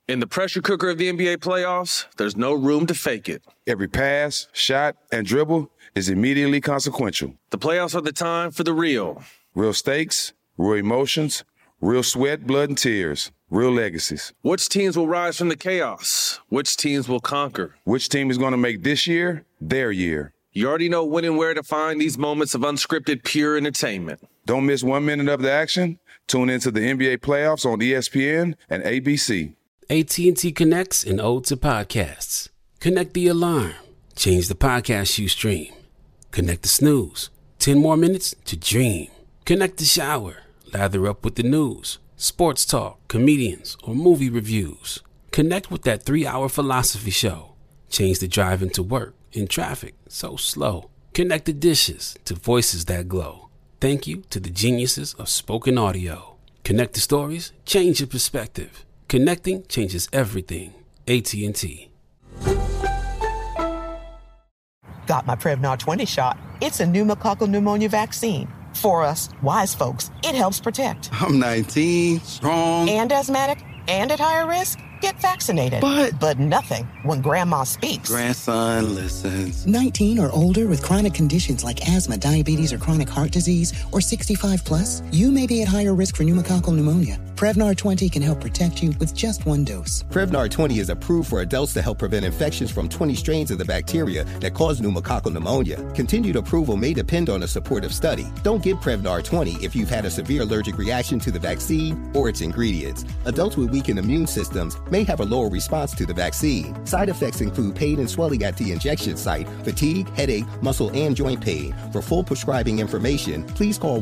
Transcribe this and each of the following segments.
In the pressure cooker of the NBA playoffs, there's no room to fake it. Every pass, shot, and dribble is immediately consequential. The playoffs are the time for the real. Real stakes, real emotions, real sweat, blood, and tears, real legacies. Which teams will rise from the chaos? Which teams will conquer? Which team is going to make this year their year? You already know when and where to find these moments of unscripted, pure entertainment. Don't miss 1 minute of the action. Tune into the NBA playoffs on ESPN and ABC. AT&T connects an ode to podcasts. Connect the alarm. Change the podcast you stream. Connect the snooze. 10 more minutes to dream. Connect the shower. Lather up with the news, sports talk, comedians, or movie reviews. Connect with that 3-hour philosophy show. Change the drive into work in traffic so slow. Connect the dishes to voices that glow. Thank you to the geniuses of spoken audio. Connect the stories. Change your perspective. Connecting changes everything. AT&T. Got my Prevnar 20 shot. It's a pneumococcal pneumonia vaccine. For us, wise folks, it helps protect. I'm 19, strong. And asthmatic, and at higher risk. Get vaccinated. But nothing when grandma speaks. Grandson listens. 19 or older with chronic conditions like asthma, diabetes, or chronic heart disease, or 65 plus, you may be at higher risk for pneumococcal pneumonia. Prevnar 20 can help protect you with just 1 dose. Prevnar 20 is approved for adults to help prevent infections from 20 strains of the bacteria that cause pneumococcal pneumonia. Continued approval may depend on a supportive study. Don't give Prevnar 20 if you've had a severe allergic reaction to the vaccine or its ingredients. Adults with weakened immune systems may have a lower response to the vaccine. Side effects include pain and swelling at the injection site, fatigue, headache, muscle, and joint pain. For full prescribing information, please call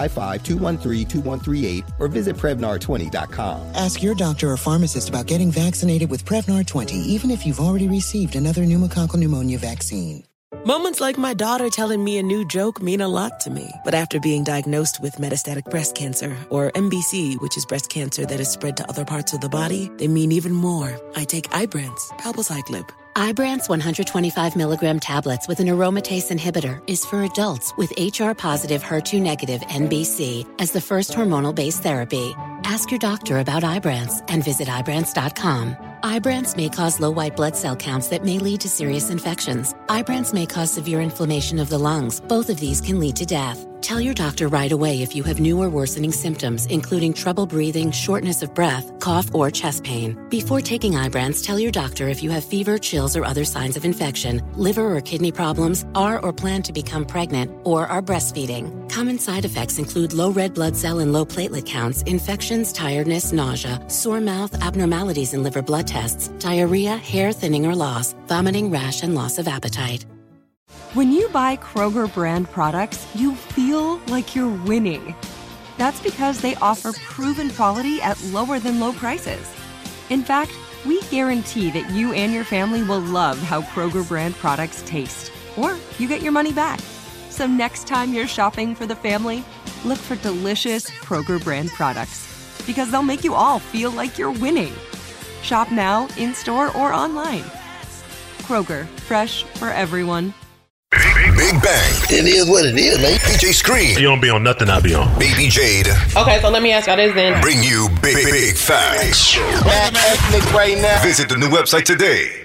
1-855-213-2138 or visit Prevnar20.com. Ask your doctor or pharmacist about getting vaccinated with Prevnar 20, even if you've already received another pneumococcal pneumonia vaccine. Moments like my daughter telling me a new joke mean a lot to me. But after being diagnosed with metastatic breast cancer, or MBC, which is breast cancer that is spread to other parts of the body, they mean even more. I take Ibrance, palbociclib. Ibrance 125 milligram tablets with an aromatase inhibitor is for adults with HR-positive, HER2-negative MBC as the first hormonal-based therapy. Ask your doctor about Ibrance and visit Ibrance.com. Ibrance may cause low white blood cell counts that may lead to serious infections. Ibrance may cause severe inflammation of the lungs. Both of these can lead to death. Tell your doctor right away if you have new or worsening symptoms, including trouble breathing, shortness of breath, cough, or chest pain. Before taking Ibrance, tell your doctor if you have fever, chills, or other signs of infection, liver or kidney problems, are or plan to become pregnant, or are breastfeeding. Common side effects include low red blood cell and low platelet counts, infections, tiredness, nausea, sore mouth, abnormalities in liver blood tests, diarrhea, hair thinning or loss, vomiting, rash, and loss of appetite. When you buy Kroger brand products, you feel like you're winning. That's because they offer proven quality at lower than low prices. In fact, we guarantee that you and your family will love how Kroger brand products taste, or you get your money back. So next time you're shopping for the family, look for delicious Kroger brand products, because they'll make you all feel like you're winning. Shop now, in-store, or online. Kroger, fresh for everyone. Big Bang. It is what it is, man. DJ Scream. You don't be on nothing, I be on. Baby Jade. Okay, so let me ask y'all this then. Bring you big facts. Back ethnic right now. Visit the new website today,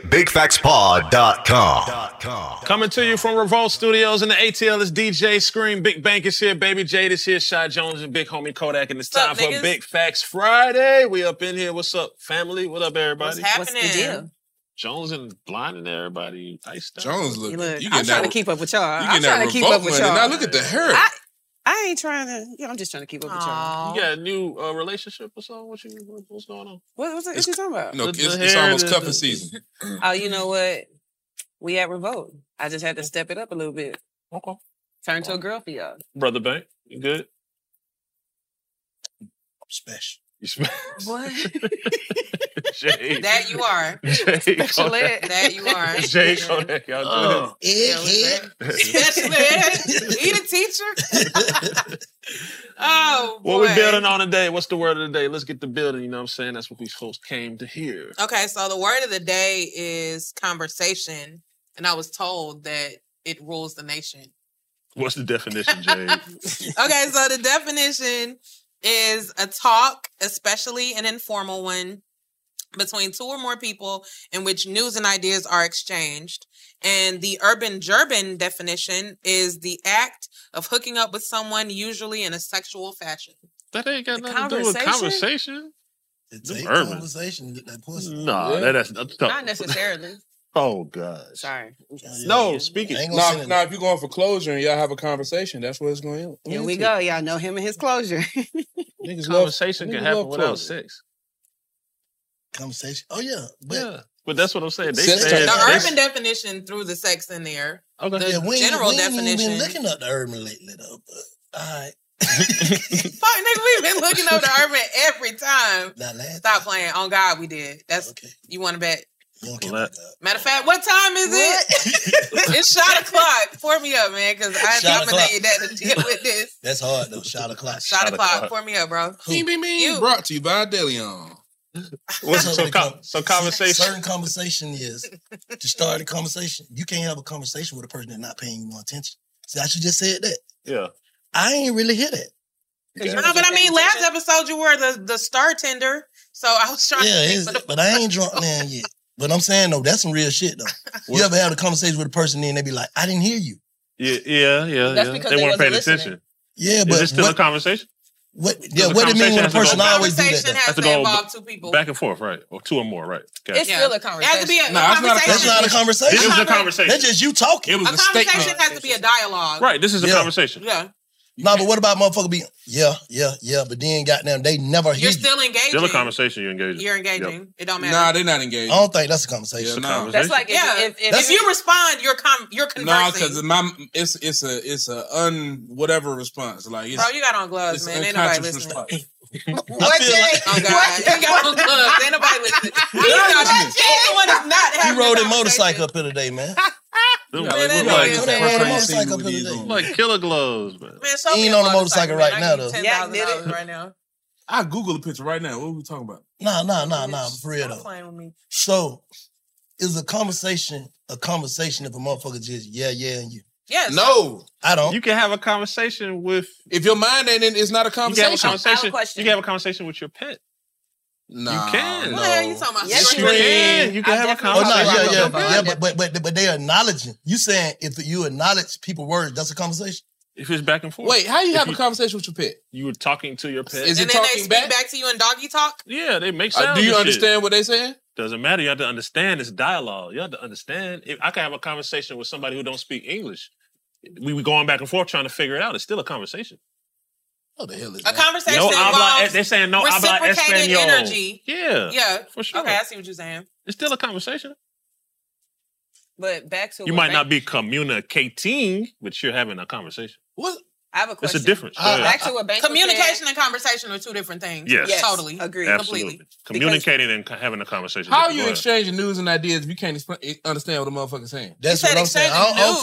bigfactspod.com. Coming to you from Revolt Studios in the ATL is DJ Scream. Big Bank is here. Baby Jade is here. Shy Jones and Big Homie Kodak. And it's time for Big Facts Friday. We up in here. What's up, family? What up, everybody? What's happening? What's the deal? Jones and blinding everybody. Iced out. Jones look. I'm trying to keep up with y'all. I'm trying to keep up with y'all. Now look at the hair. I ain't trying to. I'm just trying to keep up with y'all. You got a new relationship or something? What's going on? What you talking about? No, it's almost cuffing season. Oh, you know what? We at Revolt. I just had to step it up a little bit. Okay. Turn to a girl for y'all. Brother Bank, you good? I'm special. What? Jay. That you are. Jay Special ed. That you are. Jay Kodak, y'all Special ed. He the teacher. Oh, boy. What we building on today? What's the word of the day? Let's get the building, you know what I'm saying? That's what these folks came to hear. Okay, so the word of the day is conversation. And I was told that it rules the nation. What's the definition, Jay? Okay, so the definition is a talk, especially an informal one, between two or more people in which news and ideas are exchanged. And the urban gerban definition is the act of hooking up with someone, usually in a sexual fashion. That ain't got nothing to do with conversation. It's a conversation to get that pussy. No, that's not necessarily. Oh God! Sorry. No, speaking. Now, if you're going for closure and y'all have a conversation, that's what it's going to end. Here we go. Y'all know him and his closure. Conversation can happen without sex. Conversation. Oh yeah, but that's what I'm saying. The urban definition threw the sex in there. Okay. The general definition. We've been looking up the urban lately, though. But all right. Fuck, nigga, we've been looking up the urban every time. Stop playing. On God, we did. That's okay. You want to bet? Matter of fact, what time is it? It's shot o'clock. Pour me up, man, because I dominated that to deal with this. That's hard though. Shot o'clock. Shot o'clock. Pour me up, bro. You. Brought to you by Deleon. So conversation. Certain conversation is to start a conversation. You can't have a conversation with a person that's not paying you no attention. See, I should just said that. Yeah. I ain't really hear that. No, but I mean, last episode you were the star tender, so I was trying to think. But I ain't drunk now yet. But I'm saying, though, that's some real shit, though. You ever have a conversation with a person and they be like, I didn't hear you. Yeah. That's because they weren't paying listening. attention. Yeah, but is it still a conversation? What it mean when a person always do that? Conversation has to involve two people. Back and forth, right? Or two or more, right? Okay. It's still a conversation. It has to be a That's conversation. not a conversation. This is a conversation. That's just you talking. It was A conversation has to be a dialogue. Right, this is a conversation. Yeah. No, but what about motherfucker being, but then goddamn, they never hear You're you. still engaging. Still a conversation, you're engaging. You're engaging. Yep. It don't matter. Nah, they're not engaged. I don't think that's a conversation. Yeah, no. That's like if you respond, you're conversing. No, because it's a whatever response. Like bro, you got on gloves, man. Ain't nobody listening. What, Jay? Oh God, you got on gloves. Ain't nobody listening. Anyone is not having. He rode a motorcycle up here today, man. Like killer gloves, man. He ain't on the motorcycle right now, though. $10,000 right now. I Google the picture right now. What are we talking about? Nah, for real though. Playing with me. So, is a conversation if a motherfucker just and you? Yes. No, I don't. You can have a conversation with. If your mind ain't in, it's not a conversation. You can have a conversation with your pet. Nah, you can. What the hell are you talking about? Yes, you can. You can have a conversation. But they're acknowledging. You saying if you acknowledge people's words, that's a conversation? If it's back and forth. Wait, how you have a conversation with your pet? You were talking to your pet. Is it and then talking they speak back to you in doggy talk? Yeah, they make sounds. Do you understand what they saying? Doesn't matter. You have to understand. It's dialogue. You have to understand. If I can have a conversation with somebody who don't speak English. We were going back and forth trying to figure it out. It's still a conversation. Oh, the hell is a conversation no involves they're saying no habla español. Energy. Yeah, for sure. Okay, I see what you're saying. It's still a conversation. But back to you might not be communicating, but you're having a conversation. What? I have a question. It's a difference. Back to what Bank communication and conversation are two different things. Yes. Totally. Agreed. Absolutely. Completely. Communicating and having a conversation. How are you exchanging news and ideas if you can't understand what the motherfucker's saying? That's what I'm saying.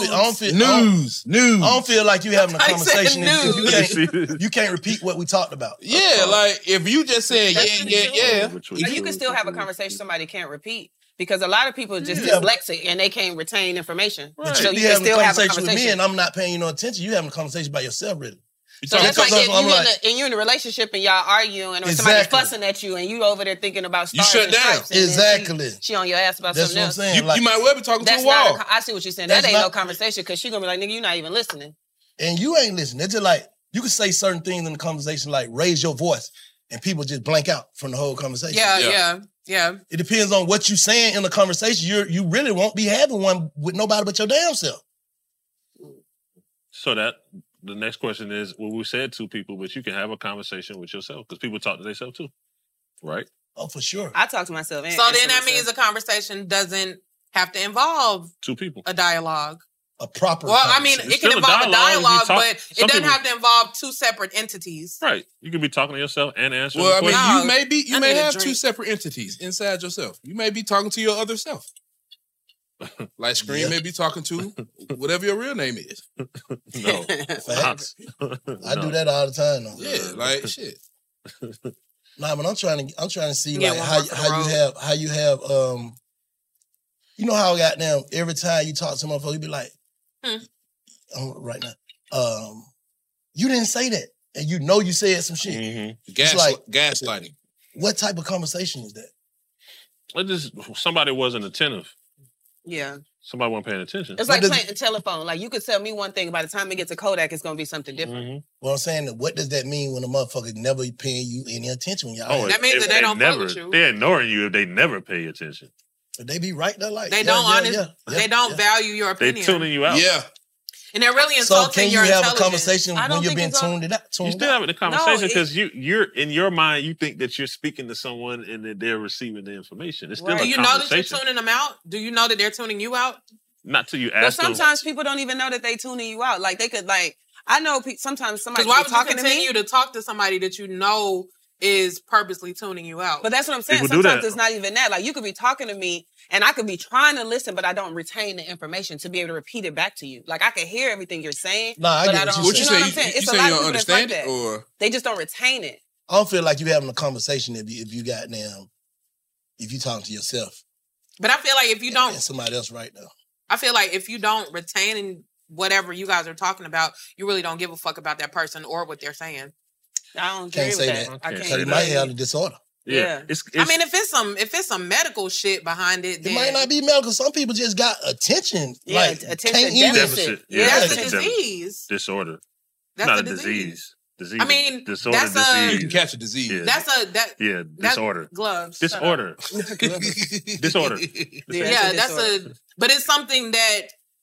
I don't feel like you having a conversation if you can't repeat what we talked about. Yeah, like if you just saying yeah. You can still have a conversation somebody can't repeat. Because a lot of people are just dyslexic and they can't retain information. But so you be having a conversation with me and I'm not paying you no attention. You having a conversation by yourself, really. So that's like if you're in a relationship and y'all arguing or somebody's fussing at you and you over there thinking about stars and stripes. Exactly. She on your ass about something else. That's what I'm saying. You might well be talking to a wall. I see what you're saying. That ain't no conversation because she's going to be like, nigga, you're not even listening. And you ain't listening. It's just like, you can say certain things in the conversation like raise your voice and people just blank out from the whole conversation. Yeah. It depends on what you're saying in the conversation. You really won't be having one with nobody but your damn self. So that the next question is, well, we said two people, but you can have a conversation with yourself because people talk to themselves too, right? Oh, for sure. I talk to myself. So then that means a conversation doesn't have to involve two people. A dialogue. A proper. Well, I mean, it can involve a dialogue, but it doesn't have to involve two separate entities. Right. You can be talking to yourself and answering. Well, I mean, you may have two separate entities inside yourself. You may be talking to your other self. Like Scream may be talking to whatever your real name is. No. Facts. I do that all the time though. Yeah, like shit. Nah, but I'm trying to see like how you have you know how goddamn every time you talk to motherfucker, you be like, right now, you didn't say that. And you know you said some shit. Mm-hmm. It's like gaslighting. What type of conversation is that? Somebody wasn't attentive. Yeah. Somebody wasn't paying attention. It's like playing a telephone. Like, you could tell me one thing, by the time it gets to Kodak, it's going to be something different. Mm-hmm. Well, I'm saying, what does that mean when a motherfucker never paying you any attention when y'all? That means that they don't fuck with you. They're ignoring you if they never pay attention. But they be right there, like they they don't value your opinion. They tuning you out. Yeah. And they're really insulting your intelligence. So can you have a conversation when you're being tuned out? You still having the conversation because you're in your mind, you think that you're speaking to someone and that they're receiving the information. It's still a conversation. Do you know that you're tuning them out? Do you know that they're tuning you out? Not till you ask them. But sometimes people don't even know that they tuning you out. Like, they could, like, I know sometimes somebody why would talking you continue to talk to somebody that you know is purposely tuning you out? But that's what I'm saying. Sometimes it's not even that. Like, you could be talking to me and I could be trying to listen, but I don't retain the information to be able to repeat it back to you. Like, I can hear everything you're saying. No, I get don't. what you know what I'm saying? It's a lot of people that's like that. Or they just don't retain it. I don't feel like you having a conversation if you talking to yourself. But I feel like if you don't, and somebody else right now. I feel like if you don't retain whatever you guys are talking about, you really don't give a fuck about that person or what they're saying. I don't can't say that. I can't say you might have a disorder. Yeah. I mean, if it's some medical shit behind it, then it might not be medical. Some people just got attention. Yeah, like, attention deficit. That's a disease. Disorder. That's not a disease. Disease. I mean, disorder. You can catch a disease. Yeah. Disorder. Gloves. Disorder. Disorder. But it's something that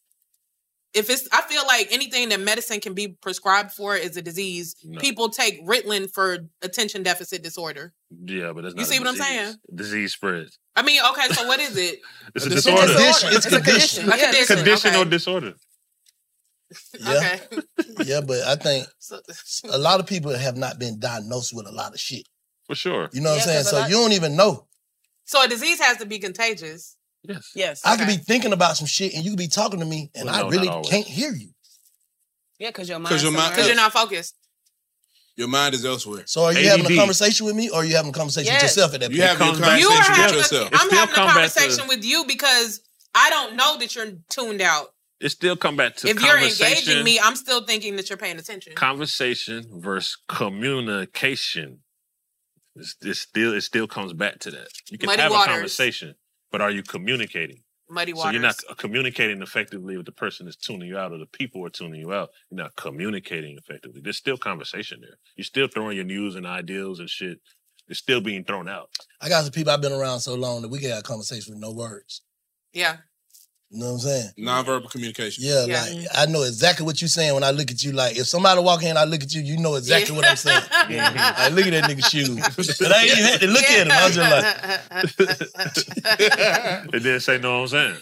I feel like anything that medicine can be prescribed for is a disease. No. People take Ritalin for attention deficit disorder. Yeah, but that's not. You see what I'm saying? Disease spreads. I mean, okay, so what is it? It's a disorder. It's a condition. Condition or disorder. Yeah. Okay. Yeah, but I think a lot of people have not been diagnosed with a lot of shit. For sure. You know what I'm saying? So you don't even know. So a disease has to be contagious. Yes. I could be thinking about some shit and you could be talking to me and I really can't hear you. Yeah, because you're not focused. Your mind is elsewhere. So are you having a conversation with me or are you having a conversation with yourself at that point? You having a conversation with yourself. I'm having a conversation with you because I don't know that you're tuned out. It still come back to if you're engaging me, I'm still thinking that you're paying attention. Conversation versus communication. It still comes back to that. You can have a conversation, but are you communicating? Muddy waters. So you're not communicating effectively if the person is tuning you out or the people are tuning you out. You're not communicating effectively. There's still conversation there. You're still throwing your news and ideals and shit. It's still being thrown out. I got some people I've been around so long that we can have a conversation with no words. Yeah. You know what I'm saying? Nonverbal communication. Yeah, like I know exactly what you're saying when I look at you. Like if somebody walk in, I look at you, you know exactly what I'm saying. Like, look at that nigga shoes. But I ain't even had to look at him. I was just like, it didn't say no. I'm saying.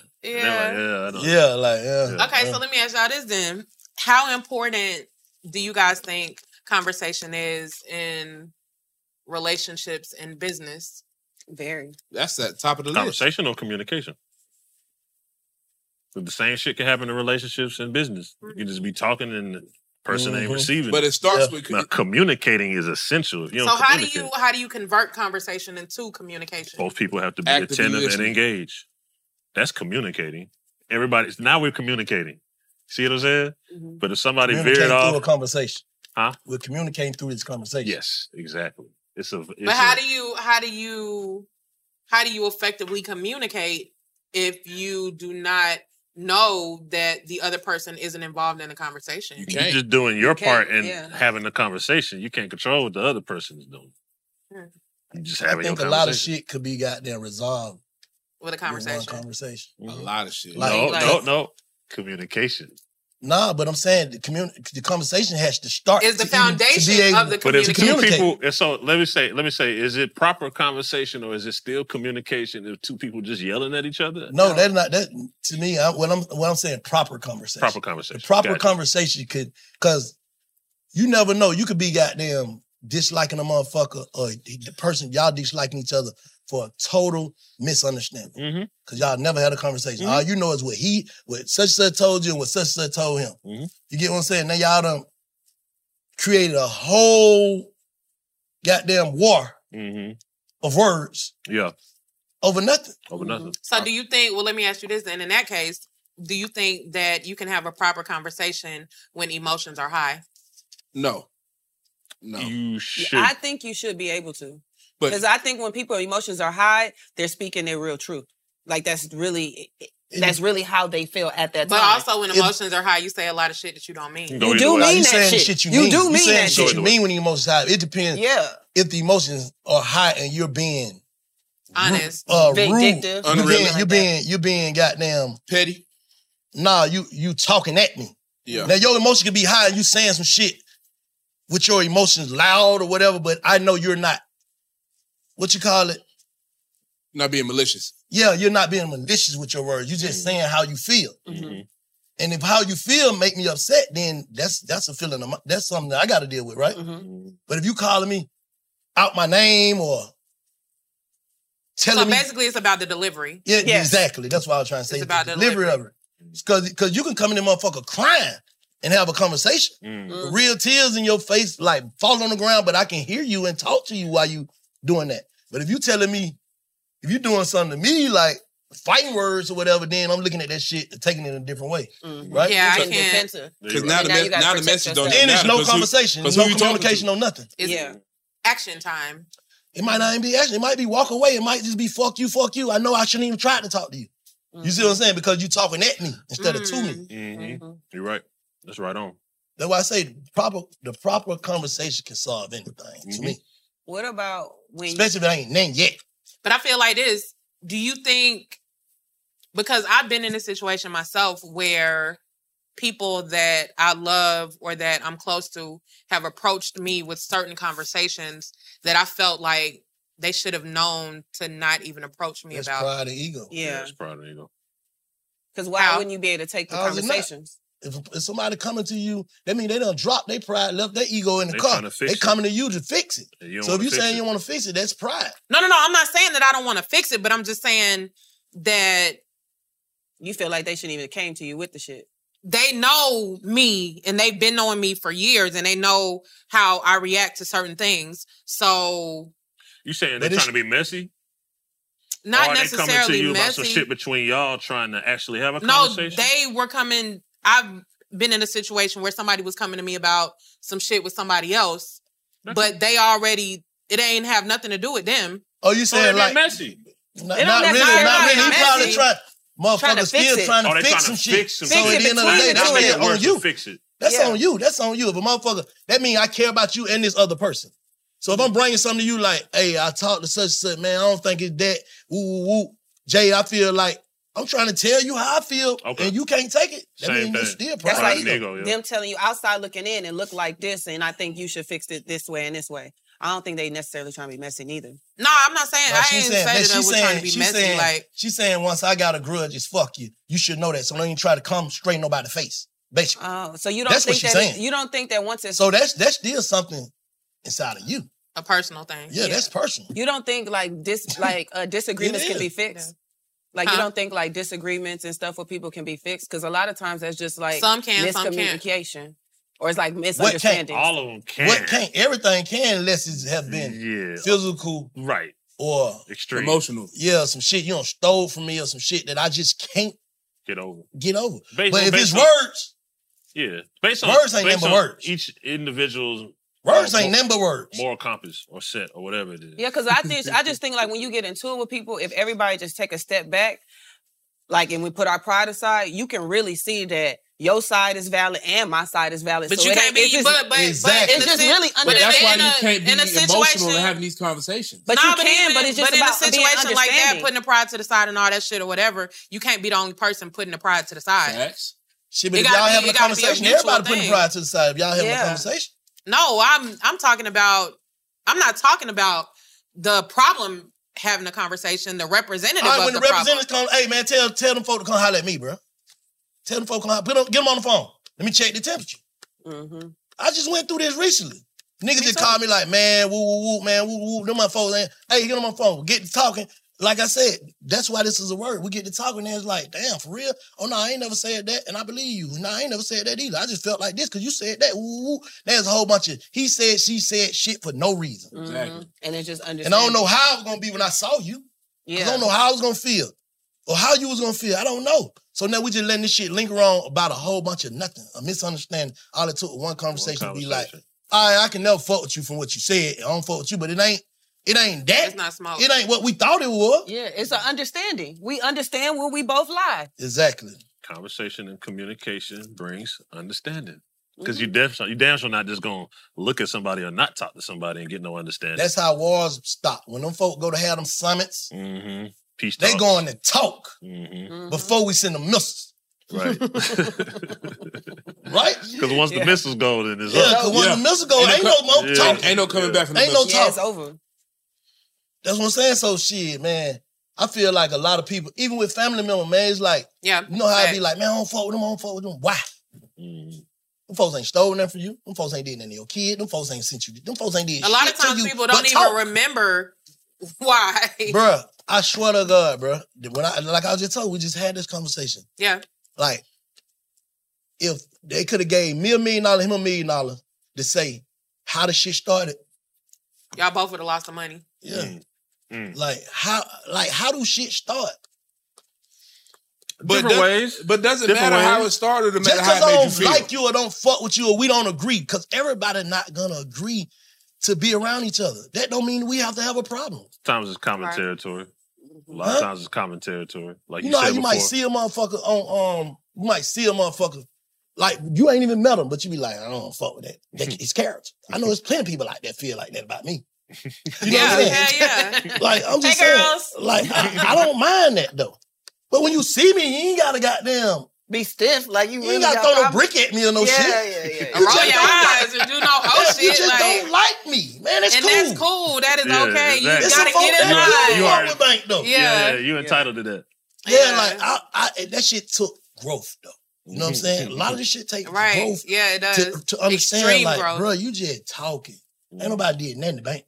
Yeah. Okay, so let me ask y'all this then: how important do you guys think conversation is in relationships and business? Very. That's at top of the list. Conversation or communication. So the same shit can happen in relationships and business. You can just be talking and the person ain't receiving. But it starts with communicating is essential. If you don't how do you convert conversation into communication? Both people have to be attentive and engaged. That's communicating. Now we're communicating. See what I'm saying? Mm-hmm. But if somebody veered off through a conversation, we're communicating through this conversation. Yes, exactly. But how do you effectively communicate if you do not know that the other person isn't involved in the conversation? You're just doing your part and having the conversation. You can't control what the other person is doing. You just having your conversation. A lot of shit could be goddamn resolved with a conversation. A lot of shit. No. Communication. Nah, but I'm saying the conversation has to start. Is the foundation of the communication. But if two people, so let me say, is it proper conversation or is it still communication if two people just yelling at each other? No, that's not that. To me, what I'm saying, proper conversation. Proper conversation. The proper conversation could, because you never know. You could be goddamn disliking a motherfucker or the person y'all disliking each other for a total misunderstanding. Because y'all never had a conversation. All you know is what such and such told you and what such and such told him. You get what I'm saying? Now y'all done created a whole goddamn war of words. Yeah. Over nothing. So do you think, well, let me ask you this then. In that case, do you think that you can have a proper conversation when emotions are high? No. You should. I think you should be able to. Because I think when people's emotions are high, they're speaking their real truth. Like that's really how they feel at that time. But also when emotions are high, you say a lot of shit that you don't mean. You do mean that shit. You do mean that shit. You mean when the emotions high. It depends. Yeah. If the emotions are high and you're being honest, vindictive, you're being goddamn petty. Nah, you talking at me. Yeah. Now your emotion can be high and you saying some shit with your emotions loud or whatever, but I know you're not. What you call it? Not being malicious. Yeah, you're not being malicious with your words. You're just saying how you feel. Mm-hmm. And if how you feel make me upset, then that's a feeling of that's something that I got to deal with, right? Mm-hmm. But if you calling me out my name or telling me, basically it's about the delivery. Yeah, exactly. That's what I was trying to say. It's about the delivery of it. Because you can come in there motherfucker crying and have a conversation. Mm-hmm. Real tears in your face, like fall on the ground, but I can hear you and talk to you while you doing that. But if you telling me, if you doing something to me like fighting words or whatever, then I'm looking at that shit and taking it in a different way. Mm-hmm. Right? Yeah, I can't. Because now the message don't Then matter. there's no conversation. There's no communication, no nothing. It's action time. It might not even be action. It might be walk away. It might just be fuck you. I know I shouldn't even try to talk to you. Mm-hmm. You see what I'm saying? Because you talking at me instead of to me. Mm-hmm. You're right. That's right on. That's why I say the proper conversation can solve anything to me. What about when especially if it ain't named yet. But I feel like this. Do you think, because I've been in a situation myself where people that I love or that I'm close to have approached me with certain conversations that I felt like they should have known to not even approach me about. Pride and ego. Yeah. It's pride and ego. Because why wouldn't you be able to take the conversations? If somebody coming to you, that means they done dropped their pride, left their ego in the car. They coming to you to fix it. So if you saying you want to fix it, that's pride. No. I'm not saying that I don't want to fix it, but I'm just saying that you feel like they shouldn't even came to you with the shit. They know me and they've been knowing me for years and they know how I react to certain things. So you saying they're trying to be messy? Not or necessarily they coming to you messy. about some shit between y'all trying to actually have a conversation? No, they were coming. I've been in a situation where somebody was coming to me about some shit with somebody else, but they already, it ain't have nothing to do with them. Oh, you saying like messy? Not really. He probably motherfuckers still trying to fix some shit. So at the end of the day, that's on you. That's on you. That's on you. If a motherfucker, that means I care about you and this other person. So if I'm bringing something to you like, hey, I talked to such and such, man, I don't think it's that. Woo. Jay, I feel like I'm trying to tell you how I feel, and you can't take it. That means you're still That's like them telling you outside looking in and look like this, and I think you should fix it this way and this way. I don't think they necessarily trying to be messy neither. No, I'm not saying I ain't saying that we're trying to be messy. She's saying once I got a grudge, it's fuck you. You should know that. So don't even try to come straight in nobody's face. Basically. Oh, so you don't think that you don't think that once it's so that's still something inside of you. A personal thing. Yeah, that's personal. You don't think like disagreements can be fixed? Like you don't think like disagreements and stuff with people can be fixed? Because a lot of times that's just like some can, miscommunication. Or it's like misunderstanding. All of them can. What can't? Everything can unless it have been physical. Right. Or extreme. Emotional. Yeah, some shit you don't stole from me or some shit that I just can't get over. But if it's words. Yeah. Words ain't nothing but words. Each individual's words ain't nothing but words. Moral compass or set or whatever it is. Yeah, because I just think like when you get into it with people, if everybody just take a step back, like and we put our pride aside, you can really see that your side is valid and my side is valid. But so you can't be, exactly. It's just really But that's why you can't be emotional and having these conversations. But you can, but it's just about in a situation like that, putting the pride to the side and all that shit or whatever, you can't be the only person putting the pride to the side. Facts. Shit, but if y'all having a conversation, everybody putting the pride to the side. If y'all having a conversation. No, I'm talking about, I'm not talking about the problem having a conversation, the representative of the problem. When the representatives come, hey man, tell them folk to come holler at me, bro. Tell them folk to come get them on the phone. Let me check the temperature. Mm-hmm. I just went through this recently. Niggas just called me like, man, woo, man, woo. Them my folks, hey, get them on the phone. Get to talking. Like I said, that's why this is a word. We get to talking and it's like, damn, for real? Oh, no, I ain't never said that, and I believe you. No, I ain't never said that either. I just felt like this because you said that. Woo. There's a whole bunch of he said, she said shit for no reason. Exactly. And it's just understanding. And I don't know how it was going to be when I saw you. Yeah. I don't know how I was going to feel or how you was going to feel. I don't know. So now we just letting this shit linger on about a whole bunch of nothing, a misunderstanding. All it took was one conversation to be like, all right, I can never fuck with you from what you said. I don't fuck with you, but it It ain't that. It's not smoke. It ain't what we thought it was. Yeah, it's an understanding. We understand where we both lie. Exactly. Conversation and communication brings understanding. Because you damn sure not just gonna look at somebody or not talk to somebody and get no understanding. That's how wars stop. When them folk go to have them summits, Peace they talks. going to talk before we send them missiles. Right. Right? Because once the missiles go, then it's Yeah, because when the missiles go, ain't no more talk. Ain't no coming back from the Ain't no missile. talk. It's over. That's what I'm saying. So shit, man. I feel like a lot of people, even with family members, man, it's like, you know how I be like, man, I don't fuck with them, I don't fuck with them. Why? Them folks ain't stolen nothing from you. Them folks ain't did nothing to your kid. Them folks ain't sent you. Them folks ain't did A lot shit of times to you, people but don't even talk. remember why. Bruh, I swear to God, bruh, when like I just told, we just had this conversation. Yeah. Like, if they could have gave me $1 million, him $1 million to say how the shit started. Y'all both would have lost the money. Yeah. Like how do shit start? Different ways. But doesn't matter how it started, it matter Just how because it I made you don't feel. like you or don't fuck with you or we don't agree, because everybody not gonna agree to be around each other. That don't mean we have to have a problem. Sometimes it's common territory. A lot of times it's common territory. Like You you know how said you before. might see a motherfucker on you might see a motherfucker like you ain't even met him, but you be like, I don't fuck with that. It's character. I know there's plenty of people like that feel like that about me. You know what I'm saying? Yeah. Like I'm just Hey, saying, girls. like I don't mind that though. But when you see me, you ain't gotta goddamn be stiff. Like you ain't really gotta got throw no problems. brick at me or no Yeah, shit. yeah. You Roll just your don't eyes and do no hoe shit. You just like, don't like me, man. That's and cool. that's cool. That is Yeah, okay. exactly. You It's gotta a folk get in that line. You fuck are- with bank though. Yeah, you entitled to that. Yeah, like I that shit took growth though. You know what I'm saying? A lot of this shit takes Right. growth Yeah, it does. to understand. Extreme like, growth. bro, you just talking. Ain't nobody did nothing to bank.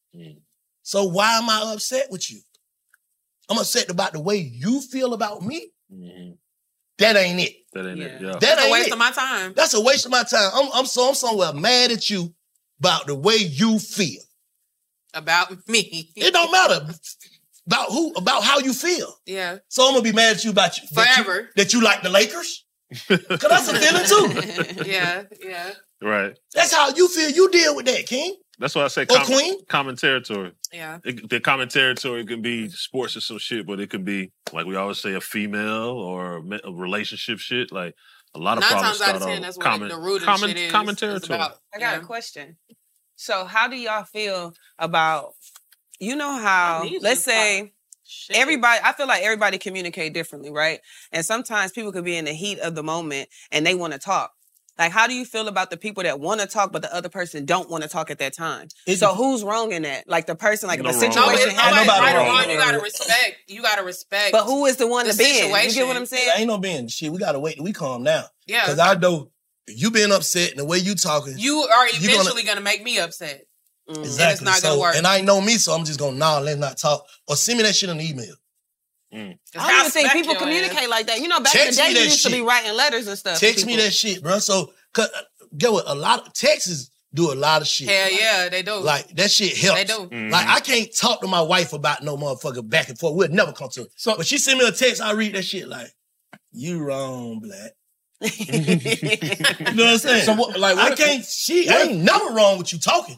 So why am I upset with you? I'm upset about the way you feel about me. That ain't it. That ain't it. Yeah. That That's a ain't waste it. of my time. That's a waste of my time. I'm somewhere mad at you about the way you feel. About me. It don't matter about how you feel. Yeah. So I'm gonna be mad at you about you Forever. that you like the Lakers. Cause that's a feeling too. Yeah. Right. That's how you feel. You deal with that, King. That's why I say Or Queen. common territory. Yeah. The common territory can be sports or some shit, but it could be, like we always say, a female or a relationship shit. Like a lot of 9 problems times out start of 10, on that's what common, the root of common, shit is. common It's territory. about. I got a question. So how do y'all feel about, you know how, let's say, everybody, I feel like everybody communicate differently, right? And sometimes people could be in the heat of the moment and they want to talk. Like, how do you feel about the people that want to talk, but the other person don't want to talk at that time? So who's wrong in that? Like the person, like if a situation happens. Right or wrong, you gotta respect. You gotta respect. But who is the one the to bend? You situation. get what I'm saying? Ain't no being shit. We gotta wait till we calm down. Yeah. Cause I know you being upset and the way you talking. You are eventually gonna make me upset. Exactly. And it's not gonna work. And I know me, so I'm just gonna let's not talk. Or send me that shit in the email. I don't even think people communicate like that. You know, back in the Text me day, you that used to be shit. writing letters and stuff. to Text me people. that shit, bro. So, get what? A lot of Texas do a lot of shit. Hell yeah, they do. Like, that shit helps. They do. Like, I can't talk to my wife about no motherfucker back and forth. We'll never come to it. So, when she send me a text, I read that shit like, you wrong, black. You know what I'm saying? So what- like, what if- I ain't never wrong with you talking.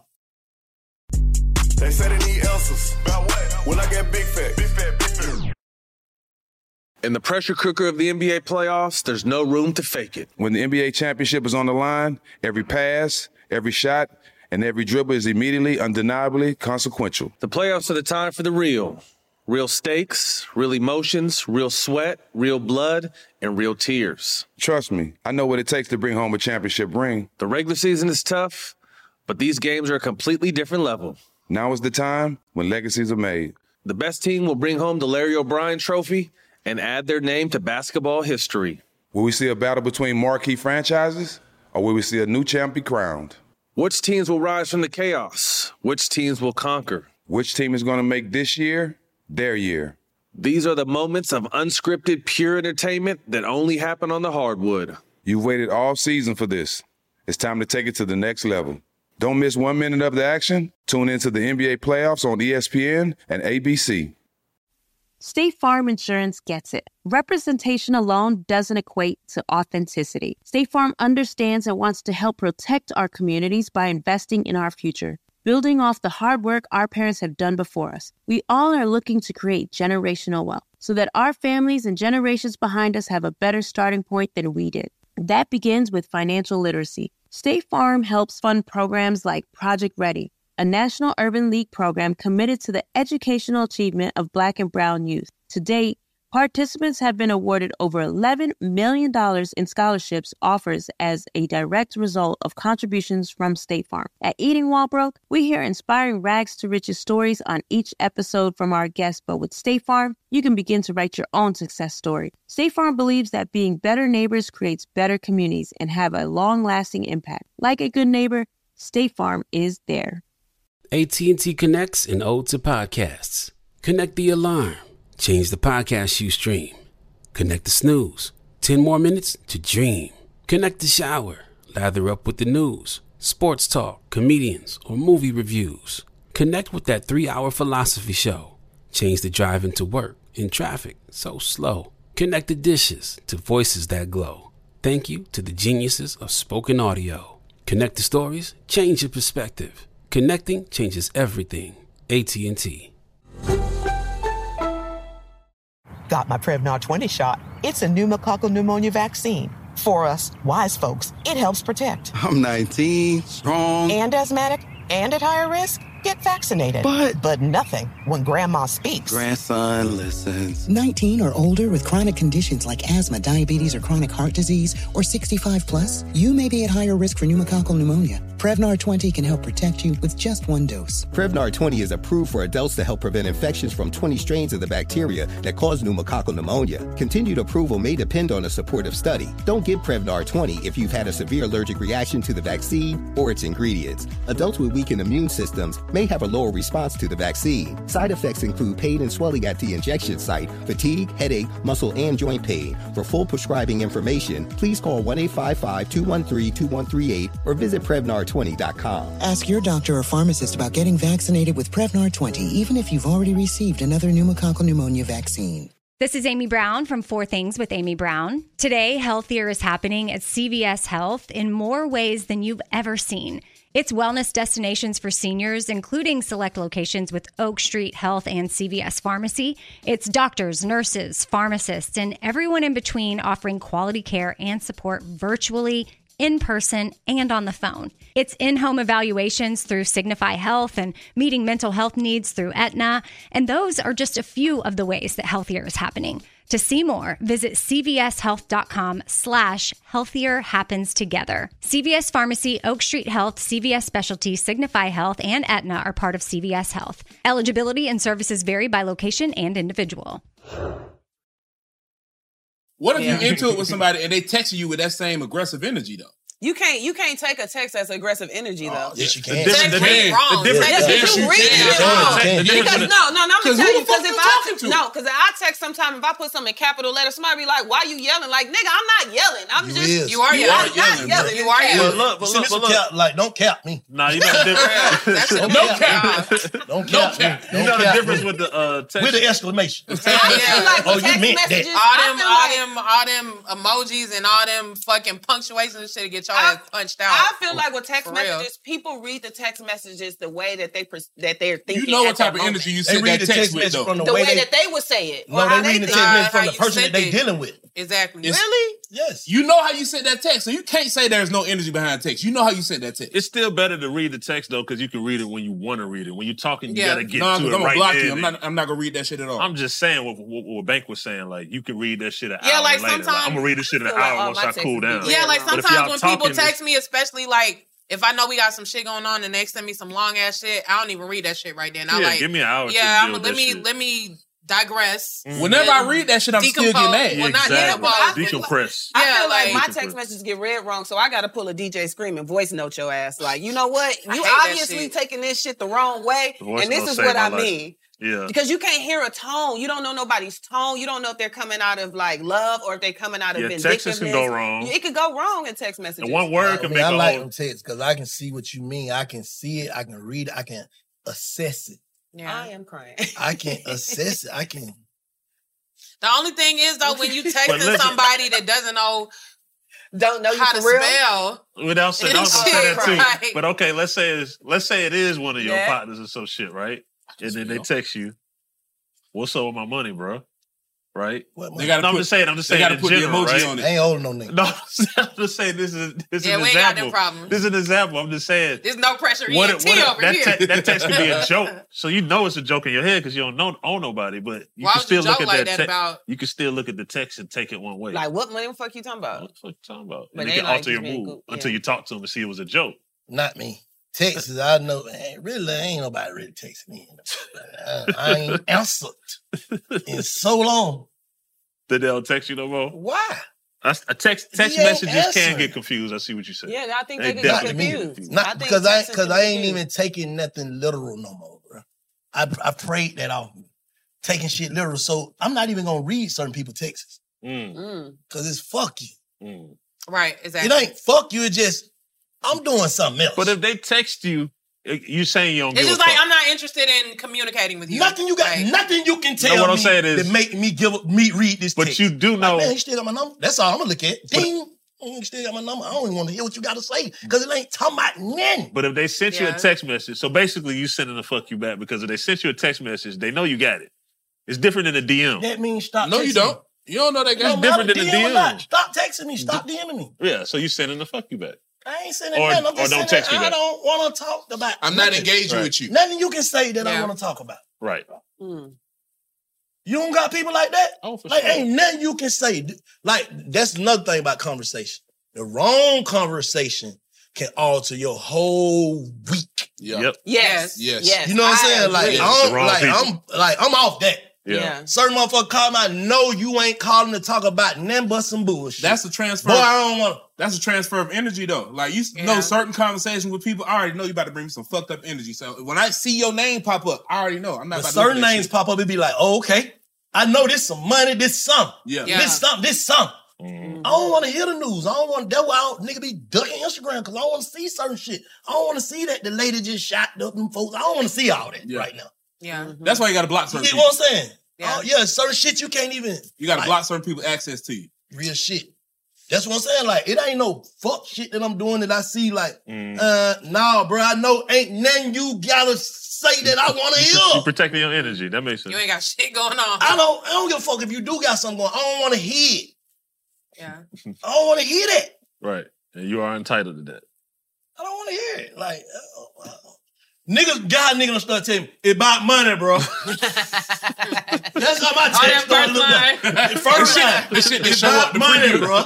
They say they need answers. About what? When I get big fat. Big fat, big fat. In the pressure cooker of the NBA playoffs, there's no room to fake it. When the NBA championship is on the line, every pass, every shot, and every dribble is immediately, undeniably consequential. The playoffs are the time for the real. Real stakes, real emotions, real sweat, real blood, and real tears. Trust me, I know what it takes to bring home a championship ring. The regular season is tough, but these games are a completely different level. Now is the time when legacies are made. The best team will bring home the Larry O'Brien Trophy and add their name to basketball history. Will we see a battle between marquee franchises, or will we see a new champ be crowned? Which teams will rise from the chaos? Which teams will conquer? Which team is going to make this year their year? These are the moments of unscripted, pure entertainment that only happen on the hardwood. You've waited all season for this. It's time to take it to the next level. Don't miss 1 minute of the action. Tune into the NBA playoffs on ESPN and ABC. State Farm Insurance gets it. Representation alone doesn't equate to authenticity. State Farm understands and wants to help protect our communities by investing in our future. building off the hard work our parents have done before us. We all are looking to create generational wealth so that our families and generations behind us have a better starting point than we did. That begins with financial literacy. State Farm helps fund programs like Project Ready, a National Urban League program committed to the educational achievement of Black and Brown youth. To date, participants have been awarded over $11 million in scholarships offers as a direct result of contributions from State Farm. At Eating While Broke, we hear inspiring rags to riches stories on each episode from our guests, but with State Farm, you can begin to write your own success story. State Farm believes that being better neighbors creates better communities and have a long-lasting impact. Like a good neighbor, State Farm is there. AT&T connects an ode to podcasts. Connect the alarm. Change the podcast you stream. Connect the snooze. 10 more minutes to dream. Connect the shower. Lather up with the news, sports talk, comedians, or movie reviews. Connect with that 3-hour philosophy show. Change the drive into work in traffic so slow. Connect the dishes to voices that glow. Thank you to the geniuses of spoken audio. Connect the stories. Change your perspective. Connecting changes everything. AT&T. Got my Prevnar 20 shot. It's a pneumococcal pneumonia vaccine. For us, wise folks, it helps protect. I'm 19, strong. And asthmatic, and at higher risk? Get vaccinated. But nothing when grandma speaks. Grandson listens. 19 or older with chronic conditions like asthma, diabetes, or chronic heart disease, or 65 plus, you may be at higher risk for pneumococcal pneumonia. Prevnar 20 can help protect you with just one dose. Prevnar 20 is approved for adults to help prevent infections from 20 strains of the bacteria that cause pneumococcal pneumonia. Continued approval may depend on a supportive study. Don't give Prevnar 20 if you've had a severe allergic reaction to the vaccine or its ingredients. Adults with weakened immune systems may have a lower response to the vaccine. Side effects include pain and swelling at the injection site, fatigue, headache, muscle, and joint pain. For full prescribing information, please call 1-855-213-2138 or visit Prevnar20.com. Ask your doctor or pharmacist about getting vaccinated with Prevnar 20, even if you've already received another pneumococcal pneumonia vaccine. This is Amy Brown from 4 Things with Amy Brown. Today, healthier is happening at CVS Health in more ways than you've ever seen. It's wellness destinations for seniors, including select locations with Oak Street Health and CVS Pharmacy. It's doctors, nurses, pharmacists, and everyone in between offering quality care and support virtually, in person, and on the phone. It's in-home evaluations through Signify Health and meeting mental health needs through Aetna. And those are just a few of the ways that healthier is happening. To see more, visit cvshealth.com/healthier happens together. CVS Pharmacy, Oak Street Health, CVS Specialty, Signify Health, and Aetna are part of CVS Health. Eligibility and services vary by location and individual. What if you're into it with somebody and they text you with that same aggressive energy, though? You can't take a text that's aggressive energy though. Yes, you can. Text read wrong. You read it wrong. Because I'm gonna tell you, because if I text sometime, if I put something in capital letters, somebody be like, "Why you yelling?" Like, nigga, I'm not yelling. I'm just you are yelling. I'm not yelling. You are yelling. Look. Like, don't cap me. Nah, you know the difference. Don't cap. You know the difference with the text with the exclamation. Oh, you meant that. All them emojis and all them fucking punctuations and shit to get punched out. I feel like with text messages, people read the text messages the way that they're thinking. You know what type of energy you send that text with, though. The way that they would say it. No, they read the text message from the person that they dealing with. Exactly. Really? Yes. You know how you sent that text, so you can't say there's no energy behind text. You know how you sent that text. It's still better to read the text though, because you can read it when you want to read it. When you're talking, you gotta get to it I'm gonna right block there. you. I'm not gonna read that shit at all. I'm just saying what Bank was saying. Like you can read that shit an hour like later. sometimes I'm gonna read this shit in an hour once I cool down. Yeah, like sometimes when people text me, especially like if I know we got some shit going on and they send me some long ass shit, I don't even read that shit right then. I like give me an hour. Yeah, let me digress. Whenever I read that shit, I'm still getting mad. Well, not decompress. I feel like my text messages get read wrong, so I got to pull a DJ screaming voice note your ass. Like, you know what? You obviously taking this shit the wrong way, and this is what I mean. Yeah. Because you can't hear a tone. You don't know nobody's tone. You don't know if they're coming out of like love or if they're coming out of vindictiveness. Texts can go wrong. It could go wrong in text messages. And one word can make I a like whole... them texts because I can see what you mean. I can see it. I can read it. I can assess it. Yeah. I am crying. I can assess it. I can. The only thing is though, when you texting somebody that doesn't know don't know you how for to real. spell. Well, I'll say that too. Right. But okay, let's say it is one of your partners or some shit, right? And then they text you, "What's up with my money, bro?" Right? They gotta I'm just saying. They gotta in put general, the emoji right? on it. I ain't holding no nigga. No, I'm just saying this is an we example. ain't got them problems. This is an example. I'm just saying. There's no pressure over here. That text could be a joke, so you know it's a joke in your head because you don't own nobody. But you Why can would still you look joke at like that. that about? You can still look at the text and take it one way. Like, what money the fuck you talking about? What the fuck you talking about? But And it they can like alter your just being mood until you talk to them and see it was a joke. Not me. Texas, I know. Really, ain't nobody really texting me. I ain't answered in so long. That they don't text you no more? Why? A text messages can get confused. I see what you said. Yeah, I think they get confused. Not because I ain't even taking nothing literal no more, bro. I prayed that off me. Taking shit literal. So I'm not even gonna read certain people's texts. Cause it's fuck you. Right, exactly. It ain't fuck you, it's just I'm doing something else. But if they text you, you saying you don't give It's a just like fuck. I'm not interested in communicating with you. Nothing you got, nothing you can tell No, what I'm me saying is- that make me read this But text. you do know. Like, man, he still got my number. That's all I'm gonna look at. Ding. You still got my number. I don't even want to hear what you got to say because it ain't talking about nothing. But if they sent you a text message, so basically you sending a fuck you back because if they sent you a text message, they know you got it. It's different than a DM. That means stop. No, texting you don't. Me. You don't know that guy. It's different than a DM or not. DM. Stop texting me. Stop DMing me. Yeah, so you sending a fuck you back. I ain't sending Or- nothing. I'm or just don't saying text me I back. don't want to talk about. I'm not nothing. engaging Right. with you. Nothing you can say that I want to talk about. Right. You don't got people like that? Oh, for like, sure. ain't nothing you can say. Like, that's another thing about conversation. The wrong conversation can alter your whole week. Yep. Yes. You know what I'm saying? Like, I'm off that. Yeah. Certain motherfucker call me, I know you ain't calling to talk about nothing but some bullshit. That's a transfer. Boy, I don't want to. That's a transfer of energy, though. Like, you know, certain conversations with people, I already know you about to bring me some fucked up energy. So when I see your name pop up, I already know. I'm not But about to certain look at that names shit. pop up, it be like, oh, okay. I know this some money, this some. Yeah. This something, this some. I don't want to hear the news. I don't want that's why I don't nigga be ducking Instagram because I don't want to see certain shit. I don't want to see that the lady just shot up them folks. I don't want to see all that right now. Yeah. That's why you got to block certain You get people. what I'm saying? Yeah, certain shit you can't even. You got to like, block certain people access to you. real shit. That's what I'm saying. Like, it ain't no fuck shit that I'm doing that I see like, nah, bro, I know ain't nothing you gotta say that I want to You hear. protecting your energy. That makes sense. You ain't got shit going on. I don't give a fuck if you do got something going on. I don't want to hear it. Yeah. I don't want to hear that. Right. And you are entitled to that. I don't want to hear it. Like, niggas, niggas start telling me, it's about money, bro. That's how my text started looking like. First time. This shit It's show up about the money, preview. bro.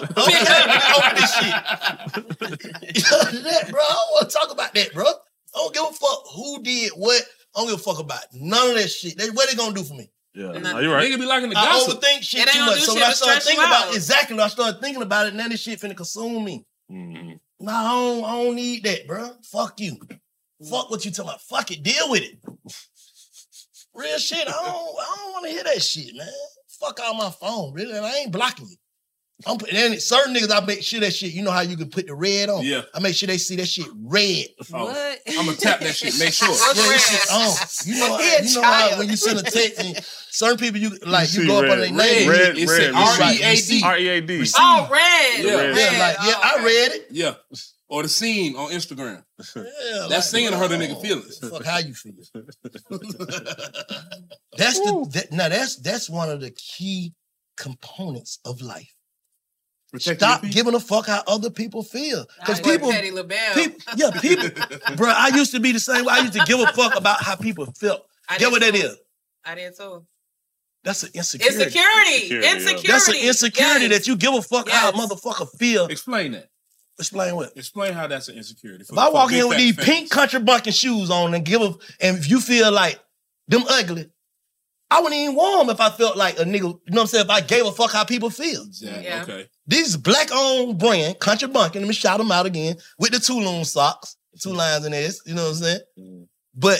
Okay, open this shit. That, bro, I don't want to talk about that, bro. I don't give a fuck who did what. I don't give a fuck about none of that shit. What they gonna do for me? Yeah, no, you're right. Nigga be liking the I gossip. overthink shit It ain't too gonna much. do So shit when I but started stress you thinking about out. exactly, I started thinking about it, and then this shit finna consume me. Nah, I don't need that, bro. Fuck you. Fuck what you talking about. Fuck it. Deal with it. Real shit. I don't want to hear that shit, man. Fuck out my phone, really. And I ain't blocking you. And certain niggas, I make sure that shit, you know how you can put the red on? Yeah. I make sure they see that shit red. What? I'm gonna tap that shit. Make sure. Yeah, this shit on. You know how when you send a text and certain people you go up on their name. Red. It said R-E-A-D. R-E-A-D. Oh, red. Yeah. Yeah, like, yeah, I read it. Yeah. Or the scene on Instagram. Yeah, That scene hurt a nigga feelings. Fuck how you feel. That's one of the key components of life. Stop giving a fuck how other people feel. Because people, bro, I used to be the same way. I used to give a fuck about how people felt. Get what that is? I did too. That's an insecurity. Insecurity. That's an insecurity that you give a fuck how a motherfucker feel. Explain that. Explain what? Explain how that's an insecurity. If I walk in with these pink country bucking shoes on and and if you feel like them ugly, I wouldn't even wear them if I felt like a nigga, you know what I'm saying? If I gave a fuck how people feel. Exactly. Yeah. Okay. These black-owned brand, Country Bunkin', let me shout them out again, with the Tulum socks, 2 lines in this, you know what I'm saying? But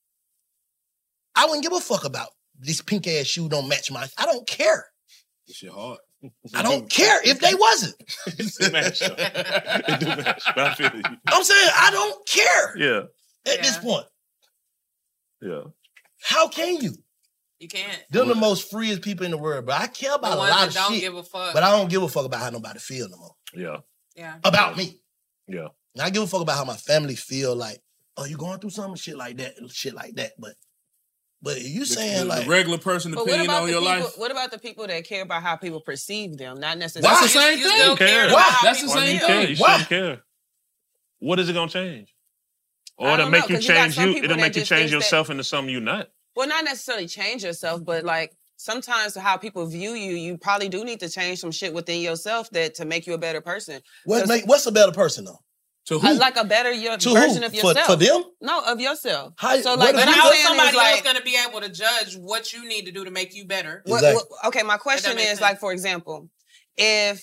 I wouldn't give a fuck about this pink-ass shoe don't match my, I don't care. This shit hard. I don't care if they wasn't. It match. It do match. But I feel you. I'm saying I don't care Yeah. at this point. Yeah. How can you? You can't. They're the most freest people in the world, but I care about The a ones lot that of don't shit. give a fuck. But I don't give a fuck about how nobody feel no more. Yeah. About me. Yeah. And I give a fuck about how my family feel like, oh, you going through something? Shit like that. But you saying the like regular person opinion on your life. What about the people that care about how people perceive them? Not necessarily. That's the same thing. Why? That's the same thing. You shouldn't care. What is it gonna change? Or to make you change you, it'll make you change yourself into something you're not. Well, not necessarily change yourself, but like sometimes how people view you, you probably do need to change some shit within yourself to make you a better person. What's a better person though? To who? Like a better version of yourself. For them? No, of yourself. So like, but how is somebody else going to be able to judge what you need to do to make you better? Exactly. Okay, my question is like, for example, if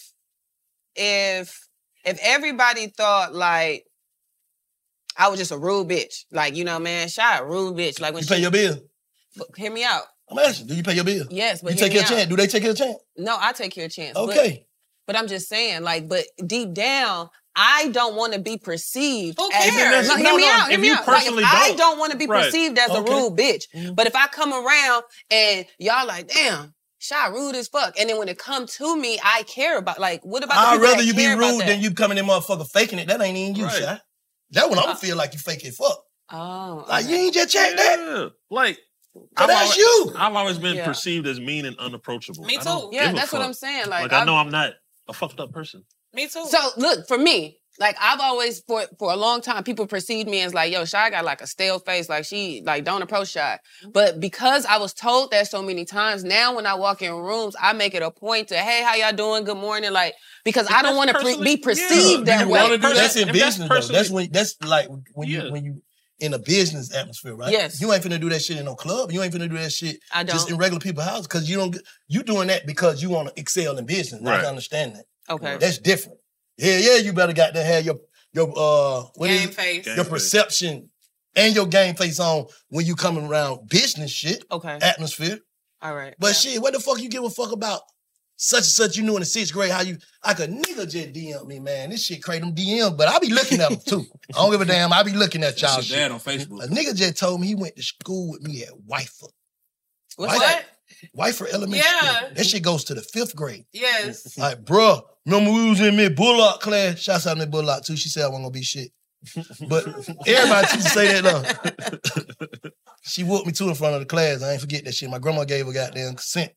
everybody thought like I was just a rude bitch, like, you know, man, Shy, rude bitch. Like when you pay your bill? Hear me out. I'm asking, do you pay your bill? Yes, but you take your chance. Do they take your chance? No, I take your chance. Okay. But I'm just saying, like, but deep down, I don't want to be perceived. Who cares? Hear me out. I don't want to be perceived as a rude bitch. But if I come around and y'all like, damn, Shy rude as fuck. And then when it come to me, I care about, like, what about the I'd people rather that you be care about rude that? than you coming in motherfucker faking it. That ain't even you, Shy. That one I'm gonna feel like you fake it fuck. Oh. Like, you ain't just checked that? Like, that's you. I've always been perceived as mean and unapproachable. Me too. Yeah, that's what I'm saying. Like I know I'm not a fucked up person. Me too. So look, for me, like I've always for a long time, people perceived me as like, yo, Shy got like a stale face, like she like don't approach Shy. But because I was told that so many times, now when I walk in rooms, I make it a point to, hey, how y'all doing? Good morning, like because I don't want to be perceived that way. That's in business though. That's like when you in a business atmosphere, right? Yes. You ain't finna do that shit in no club. You ain't finna do that shit just in regular people's houses because you doing that because you want to excel in business. Right. I can understand that. Okay. That's different. Yeah, you better got to have your game face. Your perception and your game face on when you coming around business shit. Okay. Atmosphere. All right. But shit, what the fuck you give a fuck about such and such you knew in the 6th grade, how you, like a nigga just DM me, man. This shit create them DM, but I be looking at them too. I don't give a damn. I be looking at y'all shit. Dad on Facebook. A nigga just told me he went to school with me at Wyford. What? Wyford Elementary School. That shit goes to the 5th grade. Yes. Like, bruh, remember we was in Miss Bullock class? Shouts out to Miss Bullock too. She said I wasn't gonna be shit. But everybody used to say that though. She whooped me too in front of the class. I ain't forget that shit. My grandma gave her goddamn consent.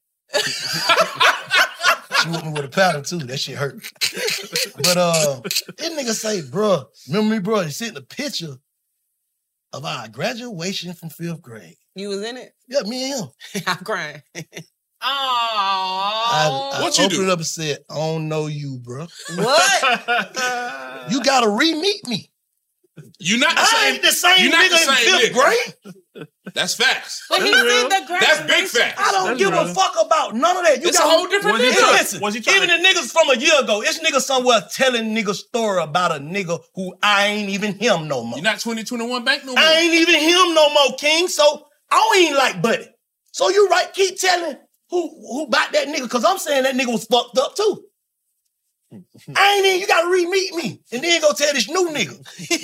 She whooped me with a paddle too. That shit hurt. But this nigga say, bruh, remember me, bruh? He sent a picture of our graduation from 5th grade. You was in it? Yeah, me and him. I'm crying. I What you opened do? it up and said, I don't know you, bro. What? You gotta re-meet me. You not the I same. ain't the same You not nigga the same in 5th nigga. grade. That's facts. But he said the That's big facts. I don't give a fuck about none of that. You It's got a whole different nigga. Listen, even the niggas from a year ago, it's niggas somewhere telling niggas story about a nigga who I ain't even him no more. You're not 2021 bank no more. I ain't even him no more, King. So I don't even like Buddy. So you right, keep telling who about that nigga, because I'm saying that nigga was fucked up too. I ain't even, you gotta re-meet me. And then go tell this new nigga.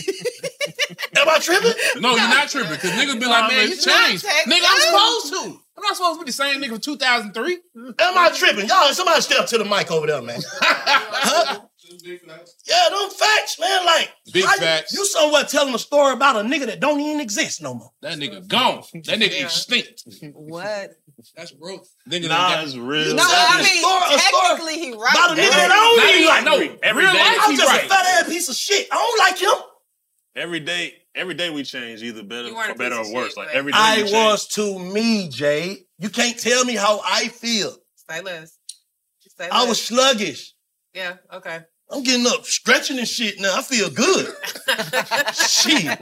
Am I tripping? No, you're not tripping, because niggas be like, man, you changed. Nigga, I'm supposed to. I'm not supposed to be the same nigga from 2003. Am I tripping? Y'all, somebody step to the mic over there, man. Huh? Yeah, them facts, man. Like, big facts. You somewhere telling a story about a nigga that don't even exist no more. That nigga gone. That nigga extinct. What? That's broke. Nigga that's real. No, I mean, technically he right. About a nigga that I don't even like. No, every real day life I'm he just right. a fat ass piece of shit. I don't like him. Every day we change, either better You weren't a or better piece or of worse. shit, Like but- every day I we change. was to me, Jay. You can't tell me how I feel. Say less. Say I less. was sluggish. Yeah, okay. I'm getting up, stretching and shit now. I feel good. Shit.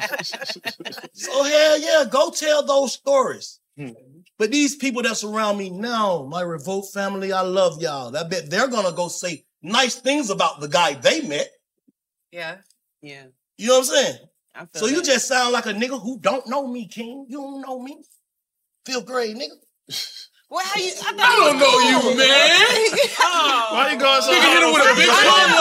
So hell yeah, go tell those stories. But these people that surround me now, my Revolt family, I love y'all. I bet they're gonna go say nice things about the guy they met. Yeah. Yeah. You know what I'm saying? I feel So you that. just sound like a nigga who don't know me, King. You don't know me. 5th grade, nigga. Well, how you? I don't know you, man. Why you going so Nigga hit him with a big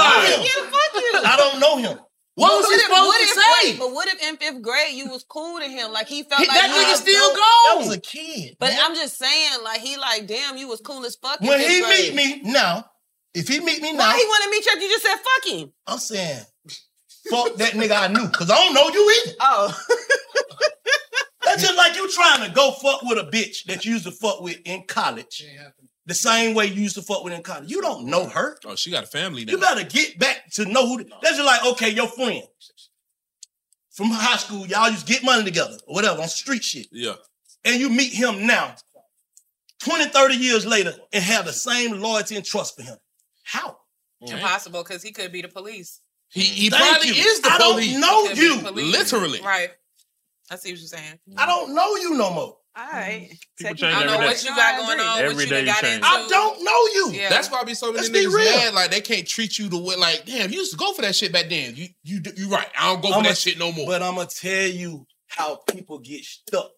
I I don't know him. What was he supposed to say? But what if in 5th grade you was cool to him? Like he felt like That he nigga was still dope. That gone. was a kid. But man. I'm just saying, like he like, damn, you was cool as fuck. in When 5th he grade. meet me now, If he meet me now... Why he want to meet you after you just said fuck him? I'm saying, fuck that nigga I knew, because I don't know you either. Oh. That's just like you trying to go fuck with a bitch that you used to fuck with in college. The same way you used to fuck with in college. You don't know her. Oh, she got a family now. You better get back to know who... That's just like, okay, your friend. From high school, y'all used to get money together, or whatever, on street shit. Yeah. And you meet him now, 20, 30 years later, and have the same loyalty and trust for him. How? Impossible, because he could be the police. He probably is the police. I don't know you. Literally. Right. I see what you're saying. I don't know you no more. All right. People change I don't know every what day. you got going on, Every what you day done you got change. into. I don't know you. Yeah. That's why I be so many Let's be niggas real. mad. Like, they can't treat you the way, like, damn, you used to go for that shit back then. You right. I don't go for that shit no more. But I'm going to tell you how people get stuck.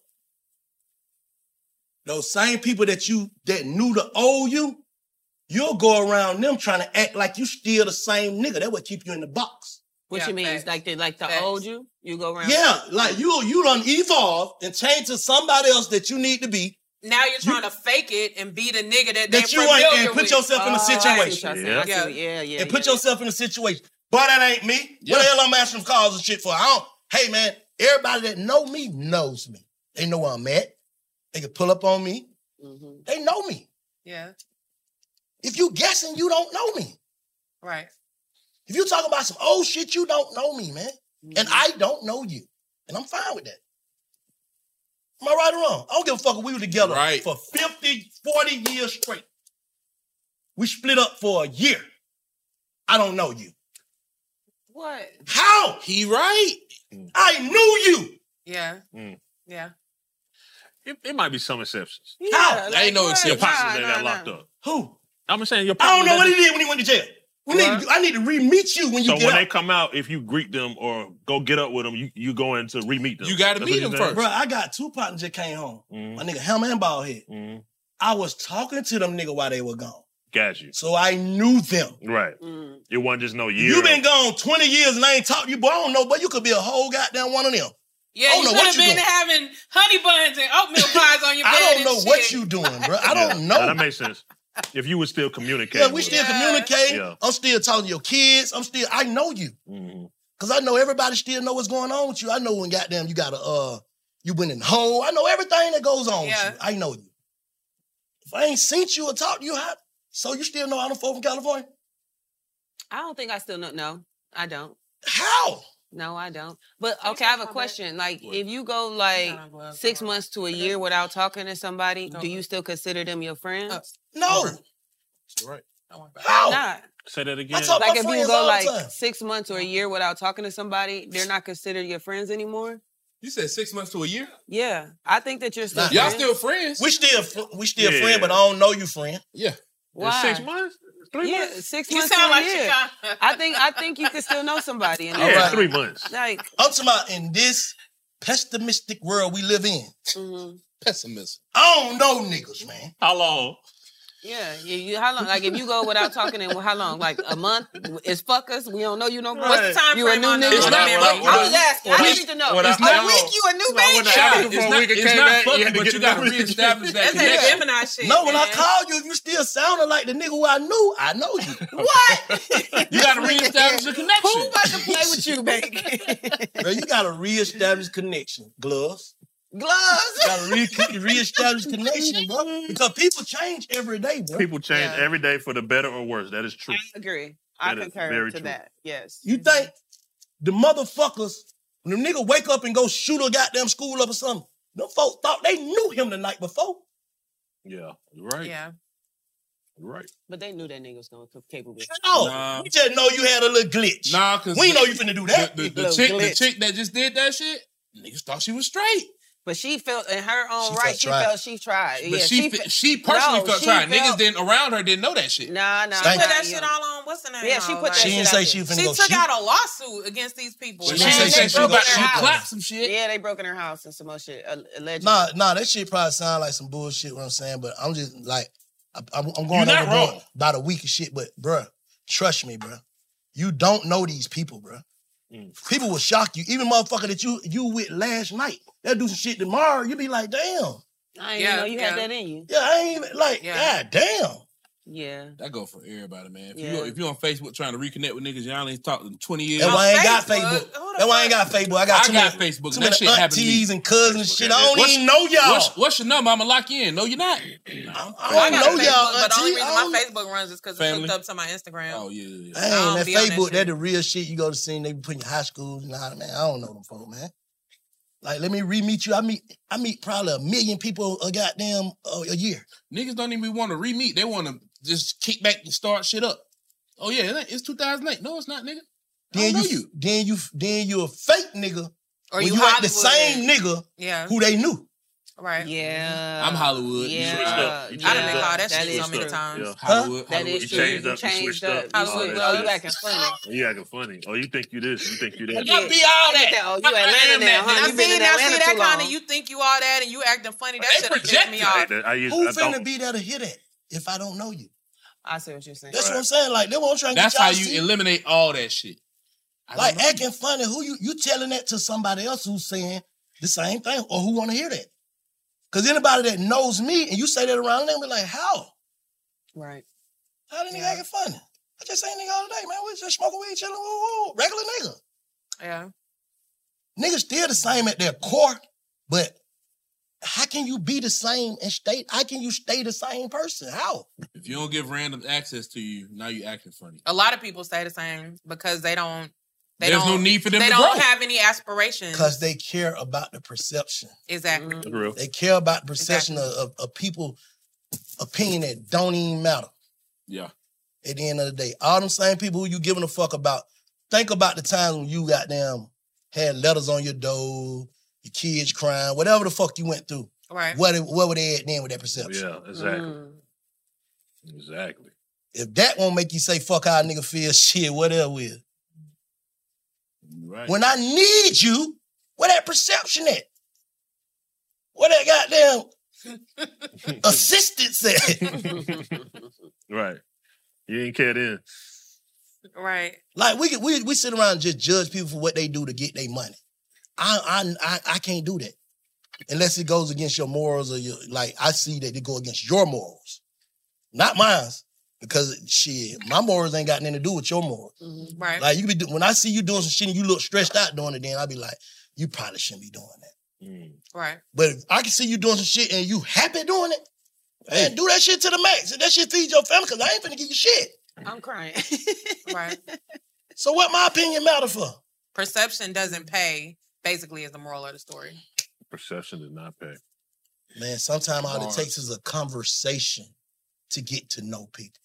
Those same people that knew the old you'll go around them trying to act like you still the same nigga. That would keep you in the box. What you mean? It's like the old you? You go around? Yeah, like you done evolve and change to somebody else that you need to be. Now you're trying to fake it and be the nigga that You ain't, and put yourself in a situation. Yeah. And put yourself in a situation. But that ain't me. What the hell I'm asking for calls and shit for? Hey man, everybody that know me knows me. They know where I'm at. They can pull up on me. Mm-hmm. They know me. Yeah. If you guessing, you don't know me. Right. If you talking about some old shit, you don't know me, man. Mm-hmm. And I don't know you. And I'm fine with that. Am I right or wrong? I don't give a fuck if we were together for 50, 40 years straight. We split up for a year. I don't know you. What? How? He right. I knew you. Yeah. Yeah. It might be some exceptions. How? I ain't no exceptions. Your partner that got locked up. Who? I'm saying your I partner. don't know what he did when he went to jail. I need to re-meet you when you so get when out. they come out, if you greet them or go get up with them, you go in to re-meet them. You got to meet them first. Bro, I got two partners that came home. My nigga Hammer and Baldhead. I was talking to them nigga while they were gone. Got you. So I knew them. Right. It wasn't just no year. You been gone 20 years and I ain't talked to you, boy. I don't know, but you could be a whole goddamn one of them. Yeah, you could have been having honey buns and oatmeal pies on your bed. I don't know what you doing, bro. I don't know. That makes sense. If you would still communicate. Yeah, we still communicating. Yeah. I'm still talking to your kids. I know you. Because I know everybody still know what's going on with you. I know when goddamn you got you went in the hole. I know everything that goes on with you. I know you. If I ain't seen you or talked to you, so you still know I don't fall from California? I don't think I still know. No, I don't. How? No, I don't. But okay, I have a question. Like, if you go like 6 months to a year without talking to somebody, do you still consider them your friends? No. That's right. How? Not. Say that again. Like if you go like 6 months or a year without talking to somebody, they're not considered your friends anymore? You said 6 months to a year? Yeah. I think that you're still Y'all friends. still friends. We still friends, but I don't know you, friend. Yeah. Why? 6 months? 3 Yeah, months? 6 You months sound to a like year. Chicago. I think you can still know somebody. In All right. 3 months. Like, I'm talking about in this pessimistic world we live in. Pessimism. I don't know niggas, man. How long? yeah. You how long? Like if you go without talking in how long? Like a month? It's fuck us. We don't know you no more. What's the time You a frame new on that? nigga? It's not I was asking. I need to know. What I- A week, you a new baby? It's not fucking, but you got to reestablish that That's that connection. Gemini shit. No, when I man. called you, if you still sounding like the nigga who I know you. What? You got to reestablish the connection. Who about to play with you, baby? Bro, you got to reestablish connection. Gloves. Gloves. You got to reestablish connection, bro. Because people change every day, bro. People change every day for the better or worse. That is true. I agree. I That is concur very to true. that. Yes. You think the motherfuckers, when the nigga wake up and go shoot a goddamn school up or something, them folks thought they knew him the night before. Yeah, you're right. Yeah. You're right. But they knew that nigga was going to capable. No, Nah. we just know you had a little glitch. Nah, because We ain't know you finna do that. The chick that just did that shit, niggas thought she was straight. But she felt in her own She right. felt She tried. felt she tried. But Yeah, she personally No, felt she tried. felt- Niggas around her didn't know that shit. Nah. She Thank put you. that shit all on, what's the name? Yeah, she put that She shit didn't out say there. she was finna She go took shoot. out a lawsuit against these people. She And said they she broke got in her house. clapped some shit. Yeah, they broke in her house and some more shit. Allegedly. Nah, that shit probably sound like some bullshit, what I'm saying, but I'm just like, I'm You're going not over wrong. about a week of shit, but bruh, trust me, bruh. You don't know these people, bruh. People will shock you. Even motherfucker that you with last night, they'll do some shit tomorrow, you be like, damn. I didn't know you had that in you. Yeah, I ain't even, like, Yeah. god damn. Yeah. That go for everybody, man. If you're on Facebook trying to reconnect with niggas y'all ain't talked in 20 years. That's why I ain't got Facebook. That's why I ain't got Facebook. I got Facebook. Too That many shit happened to me. aunties and cousins and shit. I don't even know y'all. What's your number? I'm going to lock you in. No, you're not. I don't know y'all, but the only auntie. reason my Facebook runs is because it's hooked up to my Instagram. Oh, yeah. That Facebook, that the real shit you go to see, and they be putting high schools and all that, man. I don't know them folk, man. Like, let me re-meet you. I meet probably 1 million people a goddamn a year. Niggas don't even want to re-meet. They want to just kick back and start shit up. Oh yeah, it's 2008. No, it's not, nigga. Then you a fake nigga. Or when you act the same nigga who they knew. Right. Yeah. I'm Hollywood. Yeah. I done been called that shit so many times. Yeah. Hollywood. That is true. You changed up. Hollywood. Oh, you acting funny. You acting funny. Oh, you think you this. You think you that. You be all that. Oh, you Atlanta now, huh? You been in Atlanta that too kind long. of, you think you all that and you acting funny. That shit pissed me off. Who finna be there to hear that if I don't know you? I see what you're saying. That's what I'm saying. Like, they won't try to get That's y'all how to you see. eliminate all that shit. Like, acting funny. Who you telling that to somebody else who's saying the same thing or who want to hear that? Because anybody that knows me and you say that around them, be like, how? Right. How the nigga acting funny? I just ain't nigga all day, man. We just smoking weed, chilling, woo, regular nigga. Yeah. Niggas still the same at their core, but how can you be the same and how can you stay the same person? How? If you don't give random access to you, now you acting funny. A lot of people stay the same because they don't. There's no need for them to They grow. don't have any aspirations. Because they care about the perception. Exactly. They care about the perception of people opinion that don't even matter. Yeah. At the end of the day, all them same people who you giving a fuck about, think about the times when you goddamn had letters on your door, your kids crying, whatever the fuck you went through. Right. What were they at then with that perception? Yeah, exactly. Exactly. If that won't make you say fuck how a nigga feel, shit, whatever will. Right. When I need you, where that perception at? Where that goddamn assistance at? Right. You ain't care then. Right. Like we sit around and just judge people for what they do to get their money. I can't do that unless it goes against your morals or your I see that it go against your morals, not mine. Because shit, my morals ain't got nothing to do with your morals. Mm-hmm. Right. Like you be when I see you doing some shit and you look stressed out doing it, then I be like, you probably shouldn't be doing that. Right. But if I can see you doing some shit and you happy doing it, man, do that shit to the max. And that shit feeds your family because I ain't finna give you shit. I'm crying. Right. So what my opinion matter for? Perception doesn't pay, basically, is the moral of the story. Perception does not pay. Man, sometimes all it takes is a conversation to get to know people.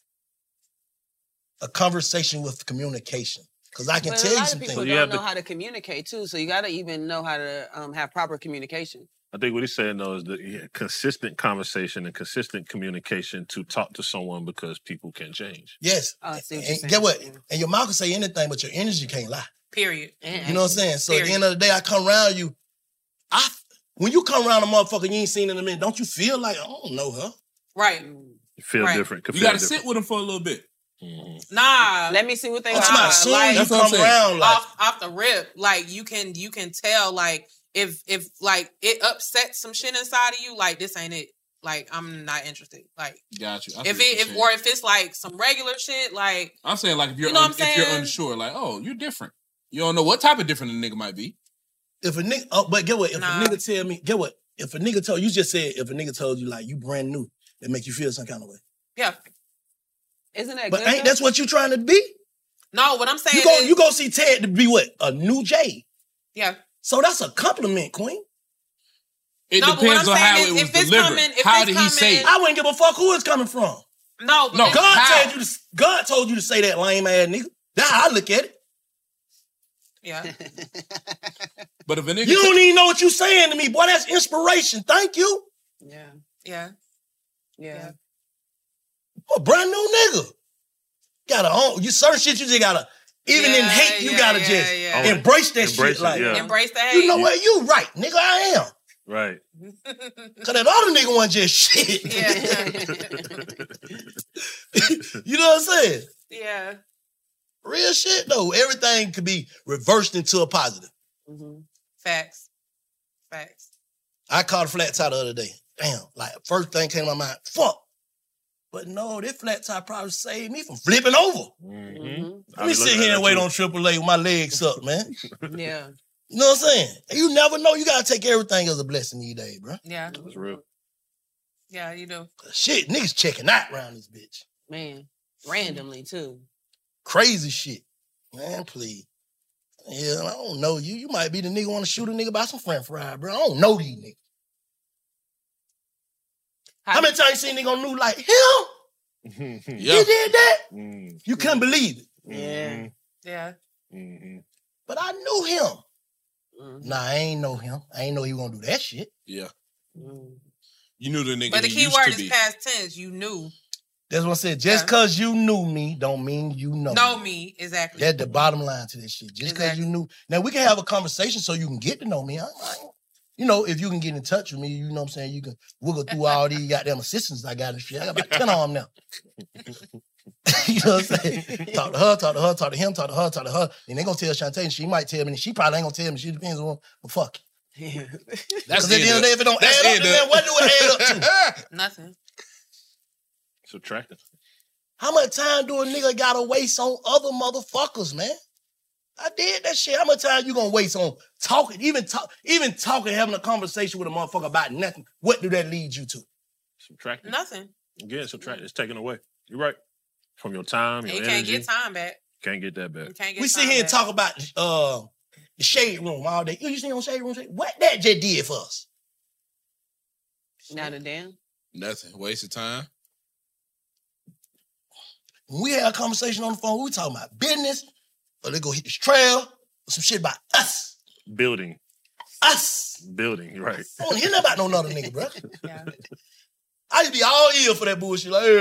A conversation with communication. Because I can tell you some things. People don't know how to communicate too, so you got to even know how to have proper communication. I think what he's saying though is the consistent conversation and consistent communication to talk to someone because people can change. Yes. And get what? And your mouth can say anything, but your energy can't lie. Period. You know what I'm saying? So at the end of the day, I come around you. When you come around a motherfucker you ain't seen in a minute, don't you feel like I don't know her? Right. You feel different. You got to sit with them for a little bit. Mm-hmm. Nah. Let me see what they like. Like, you come around like off the rip, like you can tell like if like it upsets some shit inside of you, like this ain't it. Like I'm not interested. Like got you. If it's like some regular shit, like I'm saying like if you're unsure, like you're different. You don't know what type of different a nigga might be. If a nigga, but get what? If a nigga tell me, get what? If a nigga told you just said if a nigga told you like you brand new, it make you feel some kind of way. Yeah. Isn't that but good? Ain't that's what you trying to be? No, what I'm saying you go see Ted to be what? A new Jay. Yeah. So that's a compliment, Queen. It depends on how it was delivered. How did he say it? I wouldn't give a fuck who it's coming from. No, God told you to say that lame ass nigga. That's how I look at it. Yeah. But if a nigga you don't even know what you saying to me, boy. That's inspiration. Thank you. Yeah. A brand new nigga. Gotta own you certain shit you just gotta even in hate, you gotta just embrace that shit. Like embrace the hate. You know what? You right, nigga, I am. Right. Cause that other nigga wasn't just shit. You know what I'm saying? Yeah. Real shit though. Everything could be reversed into a positive. Mm-hmm. Facts. I caught a flat tire the other day. Damn, like first thing came to my mind, fuck. But no, this flat top probably saved me from flipping over. Let me sit here and wait on AAA with my legs up, man. Yeah. You know what I'm saying? You never know. You got to take everything as a blessing these days, bro. Yeah. That's real. Yeah, you do. Shit, niggas checking out around this bitch. Man, randomly, too. Crazy shit. Man, please. Yeah, I don't know you. You might be the nigga want to shoot a nigga about some french fries, bro. I don't know these niggas. How many times you seen a nigga on New like, him? Yeah. You did that? You couldn't believe it. Yeah. Yeah. But I knew him. Nah, I ain't know him. I ain't know he was gonna do that shit. Yeah. You knew the nigga. But the he key used word to is be. past tense. You knew. That's what I said. Just because you knew me don't mean you know me. Exactly. That's the bottom line to this shit. Just because you knew. Now, we can have a conversation so you can get to know me. You know, if you can get in touch with me, you know what I'm saying? You can wiggle through all these goddamn assistants I got and shit. I got about 10 of them now. You know what I'm saying? Talk to her, talk to her, talk to him, talk to her, talk to her. And they gonna tell Shantae, and she might tell me, and she probably ain't gonna tell me. She depends on, but fuck it. That's at the end of the day, if it don't add up, then what do it add up to? Nothing. Subtracting. How much time do a nigga gotta waste on other motherfuckers, man? I did that shit. How much time you gonna waste on talking, even talking, having a conversation with a motherfucker about nothing? What do that lead you to? Subtracting. Nothing. Again, subtract. It's taken away. You're right. From your time, your You energy. can't get time back. Can't get that back. You can't get We sit time here and back. talk about the shade room all day. You see on shade room? What that just did for us? Not a damn. Nothing. Waste of time. When we had a conversation on the phone, we talking about business, or they go hit this trail, or some shit about us. Building. Us. Building, you're right. I don't hear nothing about no other nigga, bro. Yeah. I used to be all ear for that bullshit. Like,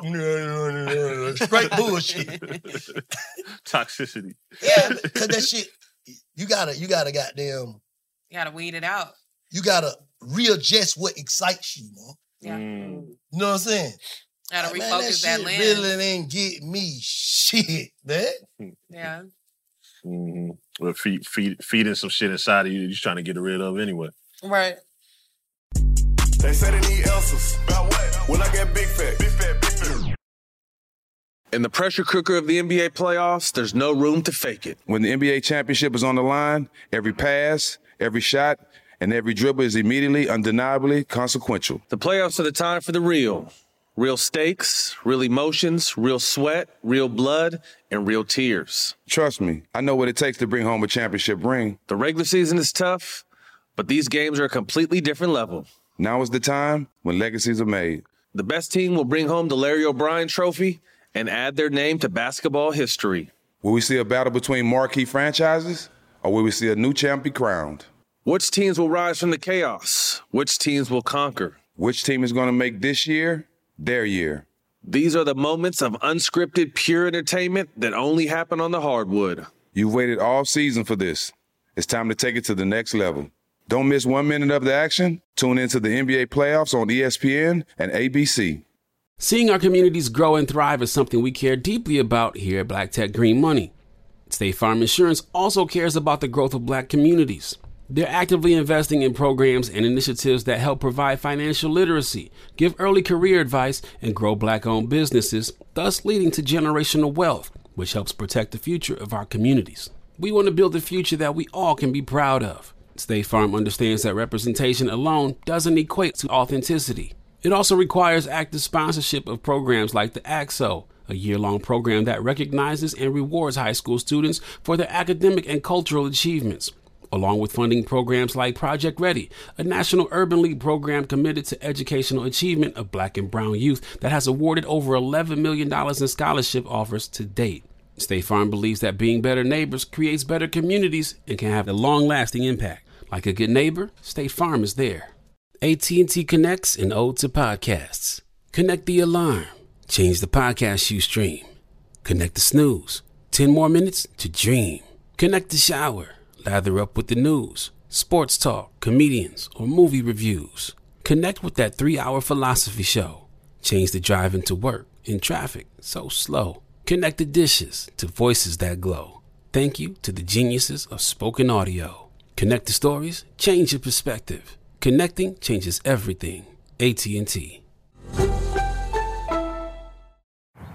hey, straight bullshit. Toxicity. Yeah, because that shit, you gotta goddamn. You gotta weed it out. You gotta readjust what excites you, man. Yeah. You know what I'm saying? Gotta Like, refocus that shit lens. really ain't get me shit, man. Yeah. Well, feeding some shit inside of you that you're trying to get rid of anyway. Right. They say they need answers. About what? When I get big fat. Big fat, big fat. In the pressure cooker of the NBA playoffs, there's no room to fake it. When the NBA championship is on the line, every pass, every shot, and every dribble is immediately, undeniably consequential. The playoffs are the time for the real. Real stakes, real emotions, real sweat, real blood, and real tears. Trust me, I know what it takes to bring home a championship ring. The regular season is tough, but these games are a completely different level. Now is the time when legacies are made. The best team will bring home the Larry O'Brien Trophy and add their name to basketball history. Will we see a battle between marquee franchises, or will we see a new champ be crowned? Which teams will rise from the chaos? Which teams will conquer? Which team is going to make this year their year? These are the moments of unscripted, pure entertainment that only happen on the hardwood. You've waited all season for this. It's time to take it to the next level. Don't miss 1 minute of the action. Tune into the NBA playoffs on ESPN and ABC. Seeing our communities grow and thrive is something we care deeply about here at Black Tech Green Money. State Farm Insurance also cares about the growth of Black communities. They're actively investing in programs and initiatives that help provide financial literacy, give early career advice, and grow Black-owned businesses, thus leading to generational wealth, which helps protect the future of our communities. We want to build a future that we all can be proud of. State Farm understands that representation alone doesn't equate to authenticity. It also requires active sponsorship of programs like the AXO, a year-long program that recognizes and rewards high school students for their academic and cultural achievements, along with funding programs like Project Ready, a National Urban League program committed to educational achievement of Black and brown youth that has awarded over $11 million in scholarship offers to date. State Farm believes that being better neighbors creates better communities and can have a long-lasting impact. Like a good neighbor, State Farm is there. AT&T connects an ode to podcasts. Connect the alarm. Change the podcast you stream. Connect the snooze. 10 more minutes to dream. Connect the shower. Lather up with the news, sports talk, comedians, or movie reviews. Connect with that 3-hour philosophy show. Change the drive into work in traffic so slow. Connect the dishes to voices that glow. Thank you to the geniuses of spoken audio. Connect the stories, change your perspective. Connecting changes everything. AT&T.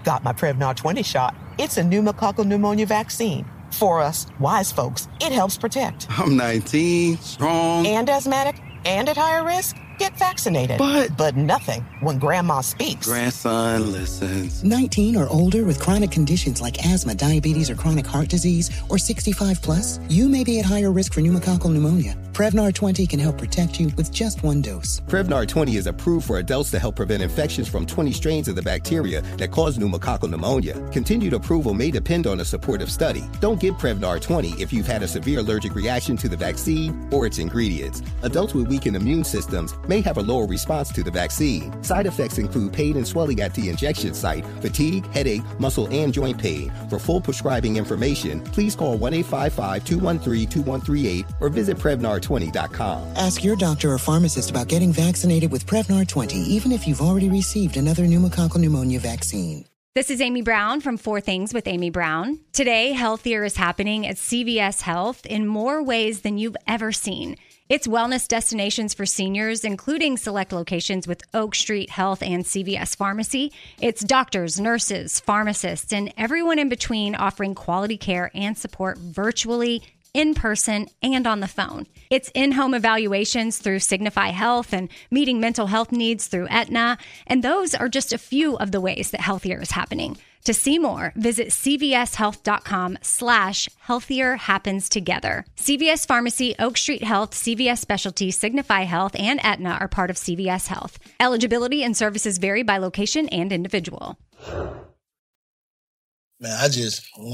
got my Prevnar 20 shot. It's a pneumococcal pneumonia vaccine. For us, wise folks, it helps protect. I'm 19, strong. And asthmatic, and at higher risk? Get vaccinated. But nothing when grandma speaks. Grandson listens. 19 or older with chronic conditions like asthma, diabetes, or chronic heart disease, or 65 plus, you may be at higher risk for pneumococcal pneumonia. Prevnar 20 can help protect you with just one dose. Prevnar 20 is approved for adults to help prevent infections from 20 strains of the bacteria that cause pneumococcal pneumonia. Continued approval may depend on a supportive study. Don't give Prevnar 20 if you've had a severe allergic reaction to the vaccine or its ingredients. Adults with weakened immune systems may have a lower response to the vaccine. Side effects include pain and swelling at the injection site, fatigue, headache, muscle, and joint pain. For full prescribing information, please call 1-855-213-2138 or visit Prevnar20.com. Ask your doctor or pharmacist about getting vaccinated with Prevnar 20, even if you've already received another pneumococcal pneumonia vaccine. This is Amy Brown from 4 Things with Amy Brown. Today, healthier is happening at CVS Health in more ways than you've ever seen. It's wellness destinations for seniors, including select locations with Oak Street Health and CVS Pharmacy. It's doctors, nurses, pharmacists, and everyone in between offering quality care and support virtually, in person, and on the phone. It's in-home evaluations through Signify Health and meeting mental health needs through Aetna. And those are just a few of the ways that healthier is happening. To see more, visit cvshealth.com/healthier happens together. CVS Pharmacy, Oak Street Health, CVS Specialty, Signify Health, and Aetna are part of CVS Health. Eligibility and services vary by location and individual. Man, I just, I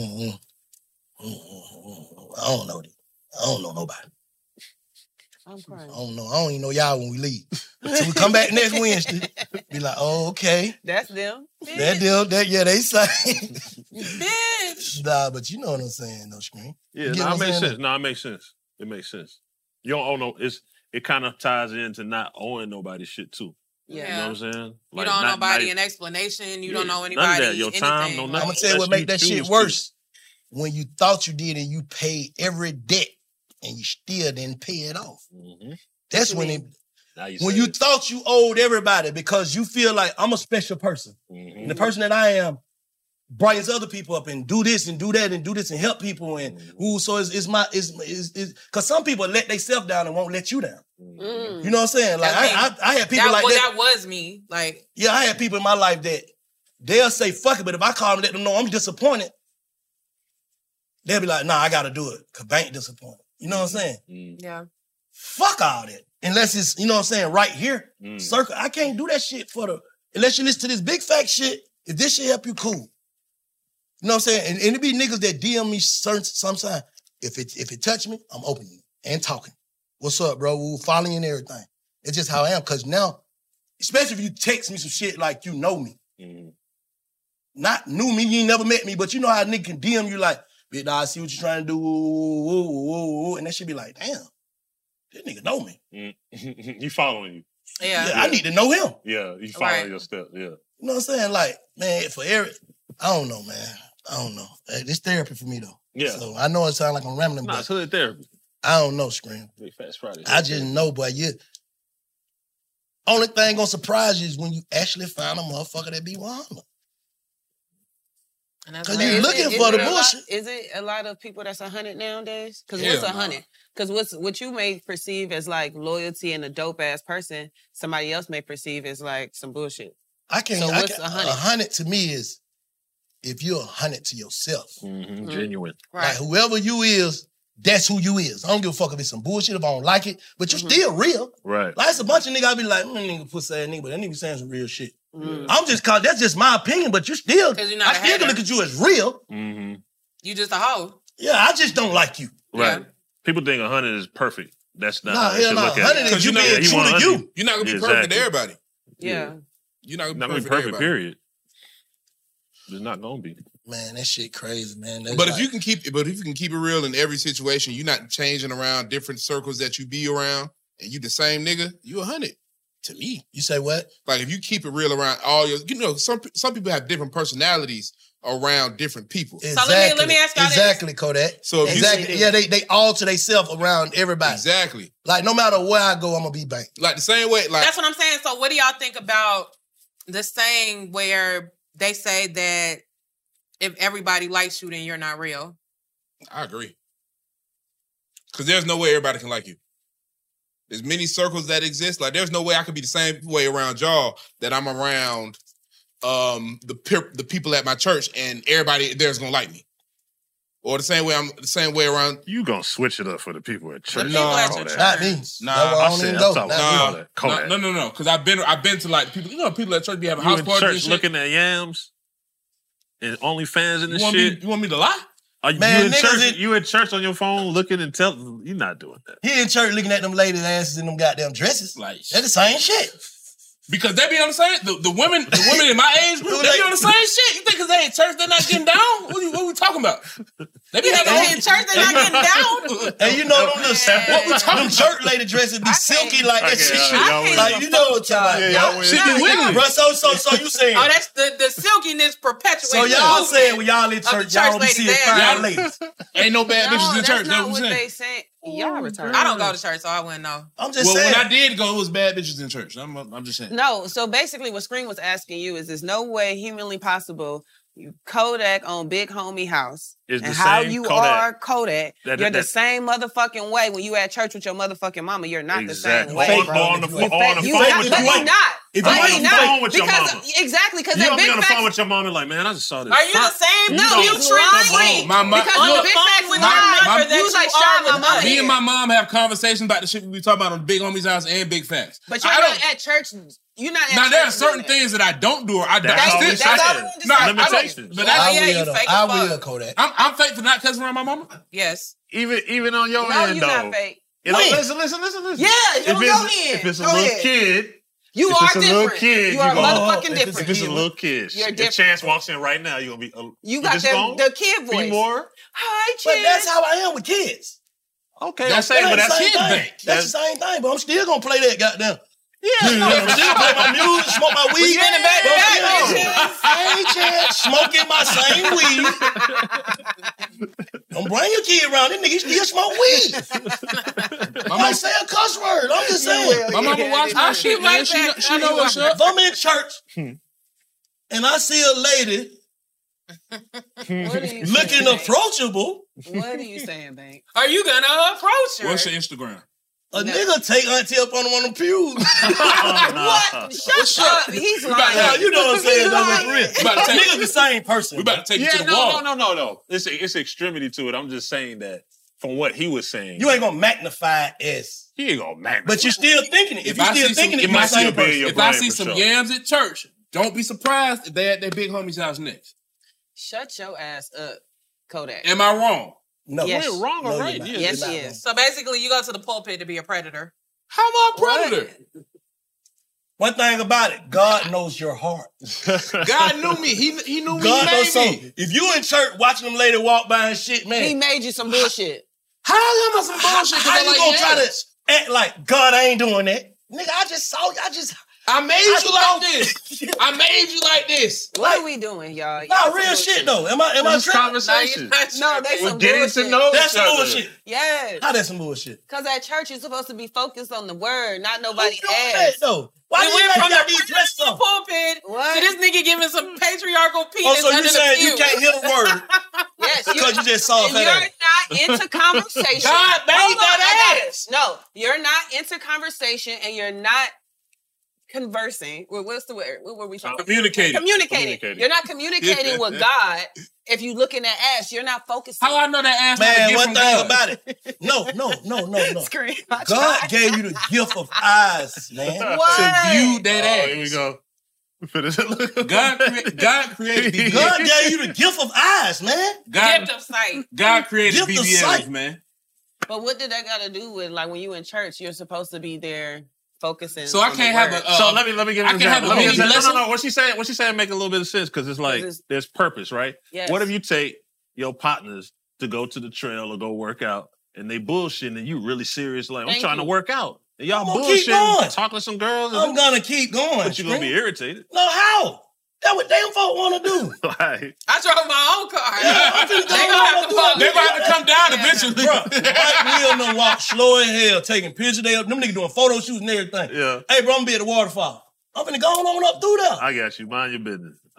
don't know. I don't know nobody. I'm crying. I don't know. I don't even know y'all when we leave. So we come back next Wednesday, be like, oh, okay. That's them. That deal, yeah, they say. Bitch. Nah, but you know what I'm saying, no screen. Yeah, no, it makes sense. No, it makes sense. It makes sense. You don't owe no, it kind of ties into not owing nobody shit too. Yeah. You know what I'm saying? You don't owe nobody an explanation. You don't owe anybody none of that. Your time, no nothing. I'm going to tell you what make that shit worse. When you thought you did and you paid every debt and you still didn't pay it off. Mm-hmm. That's when you thought you owed everybody because you feel like I'm a special person. Mm-hmm. And the person that I am brightens other people up and do this and do that and do this and help people. And so it's because some people let themselves down and won't let you down. Mm. You know what I'm saying? Like I had people like that. That was me. Like, yeah, I had people in my life that they'll say fuck it, but if I call them, let them know I'm disappointed, they'll be like, nah, I gotta do it because I ain't disappointed. You know what I'm saying? Yeah. Fuck all that. Unless it's, you know what I'm saying, right here, circle. I can't do that shit unless you listen to this big fact shit. If this shit help you, cool. You know what I'm saying? And it be niggas that DM me sometimes. If it touch me, I'm opening and talking. What's up, bro? We'll follow you and everything. It's just how I am. Cause now, especially if you text me some shit like you know me. Not knew me, you ain't never met me, but you know how a nigga can DM you like, bitch, I see what you're trying to do, and that should be like, damn, this nigga know me. He following you. Yeah, I need to know him. Yeah, you following your steps, yeah. You know what I'm saying? Like, man, for Eric, I don't know, man. I don't know. This therapy for me, though. Yeah. So I know it sounds like I'm rambling, Nah, but it's hood therapy. I don't know, Scream. Big Fat Friday. I just know, boy, only thing gonna surprise you is when you actually find a motherfucker that be 100. Because you're looking for the bullshit. Is it a lot of people that's 100 nowadays? Because what's 100? Because what you may perceive as like loyalty and a dope ass person, somebody else may perceive as like some bullshit. So what's 100? 100 to me is if you're 100 to yourself. Genuine. Right. Like whoever you is, that's who you is. I don't give a fuck if it's some bullshit, if I don't like it, but you still real. Right. Like it's a bunch of niggas I be like, nigga pussy ass nigga, but that nigga saying some real shit. I'm just cause that's just my opinion, but you still, I still look at you as real. You just a hoe. Yeah, I just don't like you. Right. Yeah. People think 100 is perfect. That's not. Nah, hell no. 100 is you being true to you. You're not gonna be perfect to everybody. Yeah. You're not gonna be perfect. Period. It's not gonna be. Man, that shit crazy, man. But if you can keep it real in every situation, you're not changing around different circles that you be around, and you the same nigga, you 100. To me. You say what? Like if you keep it real around all your, some people have different personalities around different people. Exactly. So let me ask y'all exactly, Kodak. So exactly. Yeah, they alter themselves around everybody. Exactly. Like no matter where I go, I'm gonna be banked. Like the same way. Like that's what I'm saying. So what do y'all think about the saying where they say that if everybody likes you, then you're not real. I agree. Because there's no way everybody can like you. There's many circles that exist. Like, there's no way I could be the same way around y'all that I'm around the people at my church and everybody there's gonna like me. Or the same way around. You gonna switch it up for the people at church? No, not me. Nah, I don't even go. No. Because I've been to like people. You know, people at church be having You house in parties church and shit. looking at yams and OnlyFans and this shit. You want me to lie? Man, you in church on your phone looking and telling you're not doing that. He in church looking at them ladies' asses in them goddamn dresses. Like, they're the same shit. Because they be on the same, the women in my age group, they be on the same shit. You think because they in church, they're not getting down? What we talking about? They be in church, they're not getting down? And you know them church lady dresses be silky like that shit. Like, you know what I'm talking about. She be wiggling. Bro, so you saying. Oh, that's the silkiness perpetuates. So y'all saying when y'all in church, y'all don't be seeing fine ladies. Ain't no bad bitches in church. That's not what they saying. Y'all retarded. I don't go to church, so I wouldn't know. I'm just saying. When I did go, it was bad bitches in church. I'm just saying. No, so basically what Scream was asking you is there's no way humanly possible you Kodak on Big Homie house. It's and the how same you Kodak. are Kodak. You're the same motherfucking way when you at church with your motherfucking mama. You're not the same way, bro. On the phone with But your you're mama. not. If you on the phone with your mama. Exactly, because you that don't be big on the facts. phone with your mama like, man, I just saw this. Are you the same? No, you lying. Because the big facts with my you was like, shout my mama. Me and my mom have conversations about the shit we be talking about on Big Homie's house and Big Facts. But you're not at church. You're not at now, church. there are certain things that I don't do or I don't. Limitations. But I will, Kodak. I'm fake for not cussing around my mama? Yes. Even on your no, end, you're though. not fake. Listen. Yeah, you go in. If it's a Go little ahead. kid, You if are it's a little different. kid, You are gonna- motherfucking different. If it's a little kid, You're if different. Chance walks in right now, you're gonna be. You got the kid voice. Be more. Hi, Chance. But that's how I am with kids. Okay, that's kid thing. bank. That's the same thing, but I'm still gonna play that goddamn. Yeah, I'm still play my music, smoke my weed. Spinning back to back, Hey, Chance, smoking my same weed. Don't bring your kid around. This nigga still smoke weed. I might say a cuss word. I'm just saying. My mama watch my shit, man. She know what's up. If I'm in church and I see a lady looking approachable. What are you saying, Bank? Are you gonna approach her? What's your Instagram? A nigga take auntie up on one of them pews. What? Shut up. He's lying. Yeah, you know what I'm saying? Though, real. Niggas the same person. We about to take you to the wall. No. It's extremity to it. I'm just saying that from what he was saying. You ain't gonna magnify it as. He ain't gonna magnify. But you're still thinking it. If you're still thinking it, you're the same person. If I see some yams at church, don't be surprised if they at their Big Homie's house next. Shut your ass up, Kodak. Am I wrong? No. Yes. You're wrong or right? Yes, he is. So basically, you go to the pulpit to be a predator. How am I a predator? One thing about it, God knows your heart. God knew me. He knew me. God He knows made me. so. If you in church watching them lady walk by and shit, man. He made you some bullshit. How am I some bullshit? How you gonna try to act like God ain't doing that? Nigga, I made you like this. I made you like this. What are we doing, y'all? Nah, real shit though. Am I tripping? Conversation. No, they some getting bullshit. to know That's each some other. bullshit. Yes. How that's some bullshit? Because at church, you're supposed to be focused on the word, not nobody Who doing else. that though? Why We you went think from you got the these dressed to the up? pulpit What? to this nigga giving some patriarchal Oh, penis so under you the saying pew. you can't hear the word Yes, because you just saw a fat You're ass? not into conversation. God made Hold on, that I got ass. it. No, you're not into conversation and you're not conversing. Well, what's the word? What were we talking about? Communicating. You're not communicating with God if you looking at ass. You're not focusing. How I know that ass? Man, not a one gift thing from God? about it. No. Scream. God gave you the gift of eyes, man. What? To view that ass. Here we go. God created BBLs. God gave you the gift of eyes, man. Gift of sight. God created Gift of BBLs, sight. man. But what did that got to do with like when you in church? You're supposed to be there focusing. So I on can't the have word. a. So let me give I an can't have example. a mini lesson. No. What she's saying make a little bit of sense because it's like there's purpose, right? Yes. What if you take your partners to go to the trail or go work out and they bullshitting and you really serious like I'm Thank trying to you. work out and y'all I'm gonna keep going. bullshitting, talking to some girls. I'm gonna keep going. But you're gonna be irritated. No, how? That's what damn folk want to do. Like, I drove my own car. I'm finna They gonna have to fuck. They're going to come down eventually. Bro, Mike Will done walk slow as hell, taking pictures. Them niggas doing photo shoots and everything. yeah, Hey, bro, I'm gonna be at the waterfall. I'm finna go on up through there. I got you. Mind your business.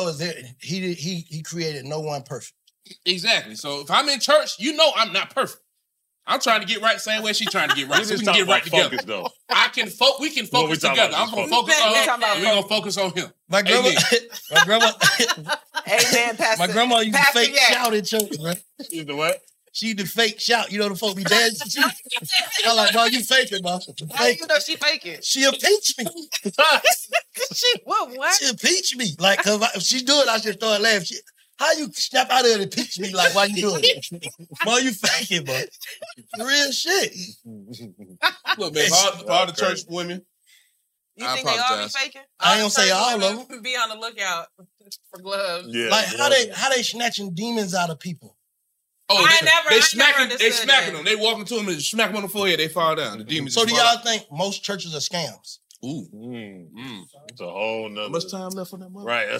know is that he created no one perfect. Exactly. So if I'm in church, you know I'm not perfect. I'm trying to get right the same way she's trying to get right. We So we just can get talking right about together. focus, though. We can What we focus talking together. about? I'm going to Just focus on We her. talking about We're going to focus on him. My grandma, Amen, Pastor. my grandma used to Pastor fake Yak. shout in church, right? You know what? She used to fake shout. You know the folk be dancing. I'm like, no, you faking, bro. How you know she faking? She impeached me. What? She impeached me. Like, cause if she do it, I should start laughing. How you snap out of there and impeach me? Like, why you doing it? Boy, you faking, bro. Real shit. Look, man, for all the church women, You I think they all be apologize. faking? I ain't gonna say all of them. Be on the lookout for gloves. Yeah. Like, how they snatching demons out of people? Oh, I they never smacking understood them. that. They walk into them and smack them on the forehead. They fall down. The demons. So do just fall y'all think most churches are scams? Ooh. It's a whole nother. How much time left on that month? Right.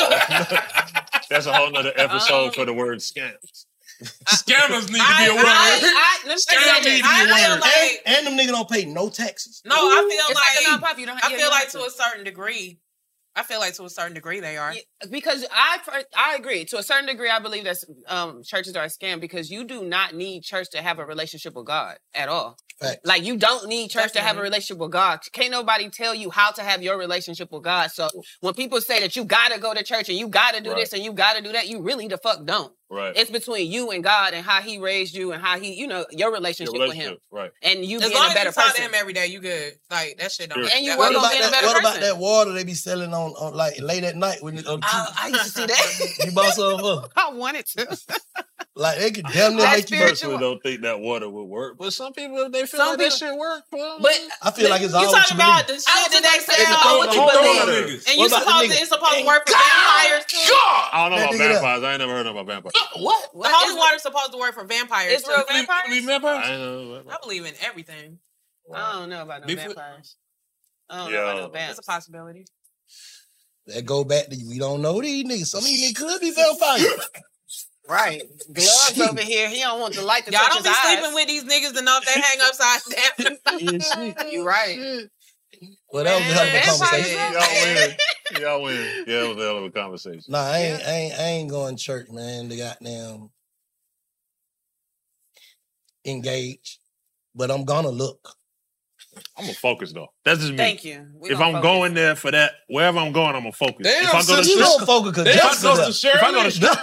That's a whole nother episode for the word scams. Scammers need to be a word. Scam need to be a word. And them niggas don't pay no taxes. No, I feel It's like a nonprofit. You don't. I feel like to a certain degree. I feel like to a certain degree they are. Yeah, because I agree. To a certain degree, I believe that churches are a scam because you do not need church to have a relationship with God at all. Right. Like, you don't need church to have a relationship with God. Can't nobody tell you how to have your relationship with God. So when people say that you gotta go to church and you gotta do this and you gotta do that, you really the fuck don't. Right. It's between you and God and how He raised you and how He, your relationship with Him. Right. And you As being long a better as you talk person. to Him every day, you good. Like, that shit don't. And you that work really- on being a better What about person. that water they be selling on like late at night when on I used to see that. you bought some of I wanted to. Like they could damn near That's make you Personally, don't think that water would work, but some people they feel like that shit work. Well, But I feel like it's all You what talking you about believe. the shit that they say It's about what you hold on, believe. niggas. And What about the it's supposed to work for God! vampires too. I don't know That about nigga vampires. I ain't never heard about vampires. What? The holy water's supposed to work for vampires. It's real too. vampires? vampires? I know. I believe in everything. I don't know about no Bigfoot? vampires. I don't know about no It's vampires. a possibility. That go back to we don't know these niggas. Some of these niggas could be vampires. Right. Gloves over here. He don't want the light to Y'all touch don't be his eyes. sleeping with these niggas to know if they hang upside down. You right. Well, that was a hell of a conversation. Y'all win. Yeah, it was a hell of a conversation. Nah, I ain't going to church, man. They goddamn engaged. But I'm gonna look. I'm gonna focus though. That's just me. Thank you. We If gonna I'm focus. going there for that, wherever I'm going, I'm gonna focus. Damn, if I go to You don't focus because if I go to strip,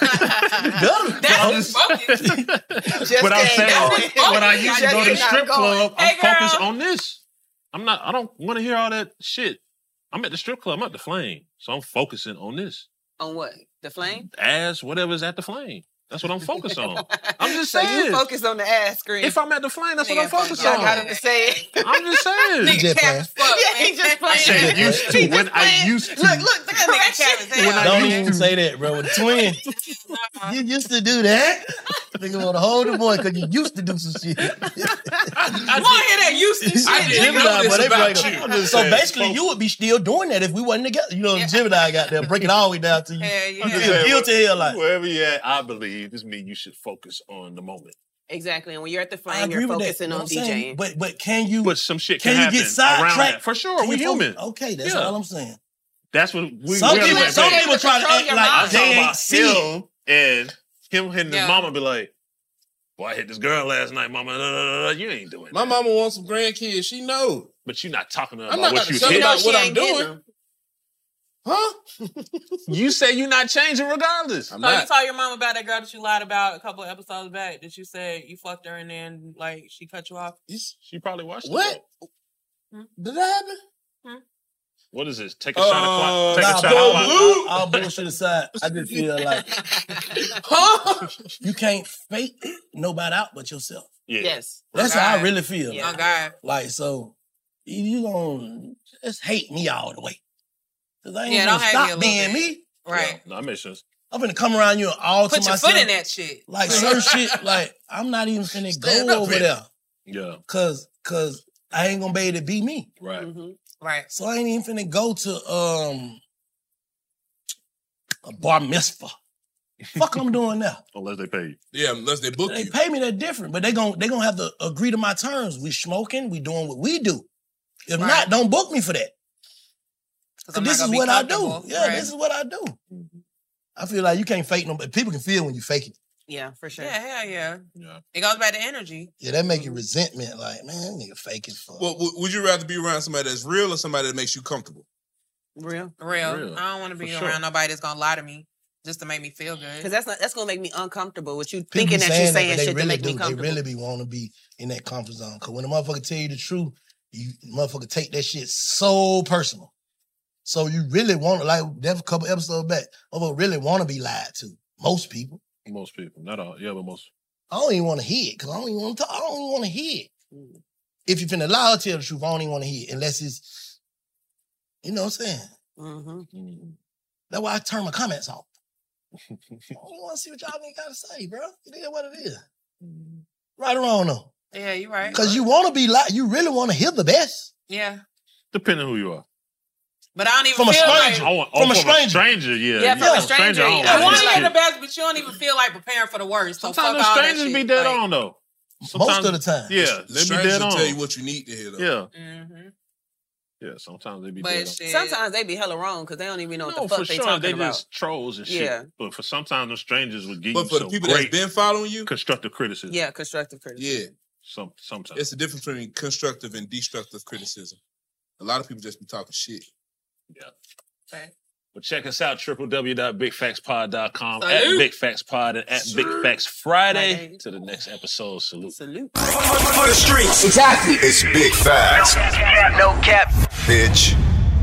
That's focus. but I'm saying when I used to go to Just not strip going. club, I'm Hey, girl. focused on this. I don't want to hear all that shit. I'm at the strip club. I'm at the Flame, so I'm focusing on this. On what? The flame? Ass, whatever's at the Flame. That's what I'm focused on. I'm just So saying. you focus on the ass screen. If I'm at the Flame, that's what I'm focused Y'all on. got him to say it. I'm just saying. Nigga cap as fuck, Yeah, he just playing. I said used to. When I used to. Look, the correction. When I Don't used even to. say that, bro. With twin, you used to do that. Nigga want to hold the boy because you used to do some shit. I want to hear that Houston shit. I didn't know Gemini, this but they about break you. it. I'm just So saying, basically, you would be still doing that if we wasn't together. You know, Gemini got there, break it all the way down to you. Yeah, You yeah. feel guilty hell like. Wherever you're at, I believe this means you should focus on the moment. Exactly. And when you're at the I flame, agree you're with that. focusing You know on what I'm saying? DJing. But can you But some shit can can you happen get sidetracked? around that. For sure, Can we you focus? human. Okay, that's Yeah. all I'm saying. That's what we. Some we're people, like, some hey, people try to control act your like mind. I'm they talking ain't about see it. him and him hitting Yeah. his mama be like, boy, I hit this girl last night, mama. You ain't doing My that. mama wants some grandkids. She know. But you're not talking to her I'm about not what you about to hit. tell her about what I'm ain't getting doing. them. Huh? You say you're not changing regardless. I'm So you not. told your mom about that girl that you lied about a couple of episodes back that you said you fucked her and then like she cut you off? She probably watched What? it. Did that happen? What is this? Take a shot of clock. Take Nah, a shot bro, of clock. all bullshit aside, I just feel like Huh? you can't fake nobody out but yourself. Yeah. Yes. That's Oh, how I God. really feel. Yeah. Oh God. Like, so you don't just hate me all the way. Cause I ain't Yeah, gonna don't hate me a stop little being bit. me. Right. No, that makes sense. I'm gonna come around you and all Put to your myself. foot in that shit. Like certain shit, like I'm not even finna Stand go up over for it. there. Yeah. Cause I ain't gonna be able to be me. Right. Right. So I ain't even finna go to a bar mitzvah. Fuck I'm doing now. Unless they pay you. Yeah, unless they book They you. pay me that different, but they gon' have to agree to my terms. We smoking, we doing what we do. If Right. not, don't book me for that. 'Cause Cause I'm this not is gonna be what I do. comfortable. Yeah, Right. this is what I do. I feel like you can't fake no, but people can feel when you fake it. Yeah, for sure. Yeah, hell yeah. It goes back to energy. Yeah, that make you resentment. Like, man, that nigga fake as fuck. Well, would you rather be around somebody that's real or somebody that makes you comfortable? Real. I don't want to be around nobody that's gonna lie to me just to make me feel good. Because that's gonna make me uncomfortable with you thinking that you're saying shit to make me comfortable. They really want to be in that comfort zone. Because when a motherfucker tell you the truth, you motherfucker take that shit so personal. So you really want to, like that a couple episodes back, motherfucker really want to be lied to. Most people. Most people, not all. Yeah, but most. I don't even want to hear it because I don't even want to talk. I don't even want to hear it. If you finna lie or tell the truth, I don't even want to hear it unless it's, you know what I'm saying? Mm-hmm. That's why I turn my comments off. I don't want to see what y'all niggas got to say, bro. It is what it is. Right or wrong, though? Yeah, you're right. Because you want to be like, you really want to hear the best. Yeah. Depending on who you are. But I don't even from feel a stranger. like... From a stranger. A stranger, yeah. Yeah, from a stranger. I want to hear the best, but you don't even feel like preparing for the worst. So sometimes fuck all the that strangers shit. be dead on, though. Most of the time. Yeah, The they be strangers dead will on. tell you what you need to hear, though. Yeah. Mm-hmm. Yeah, sometimes they be But dead shit. on. Sometimes they be hella wrong because they don't even know what the for fuck they sure. talking They about. just trolls and shit. Yeah. But for sometimes the strangers would give But you for the some people that's great been following you, constructive criticism. Yeah, constructive criticism. Yeah. Sometimes. It's the difference between constructive and destructive criticism. A lot of people just be talking shit. Yeah. Okay. But check us out, www.bigfactspod.com, Salute. at Big Facts Pod, and at Big Facts Friday. To the next episode. Salute. For the streets. Exactly. It's Big Facts. No cap. Bitch.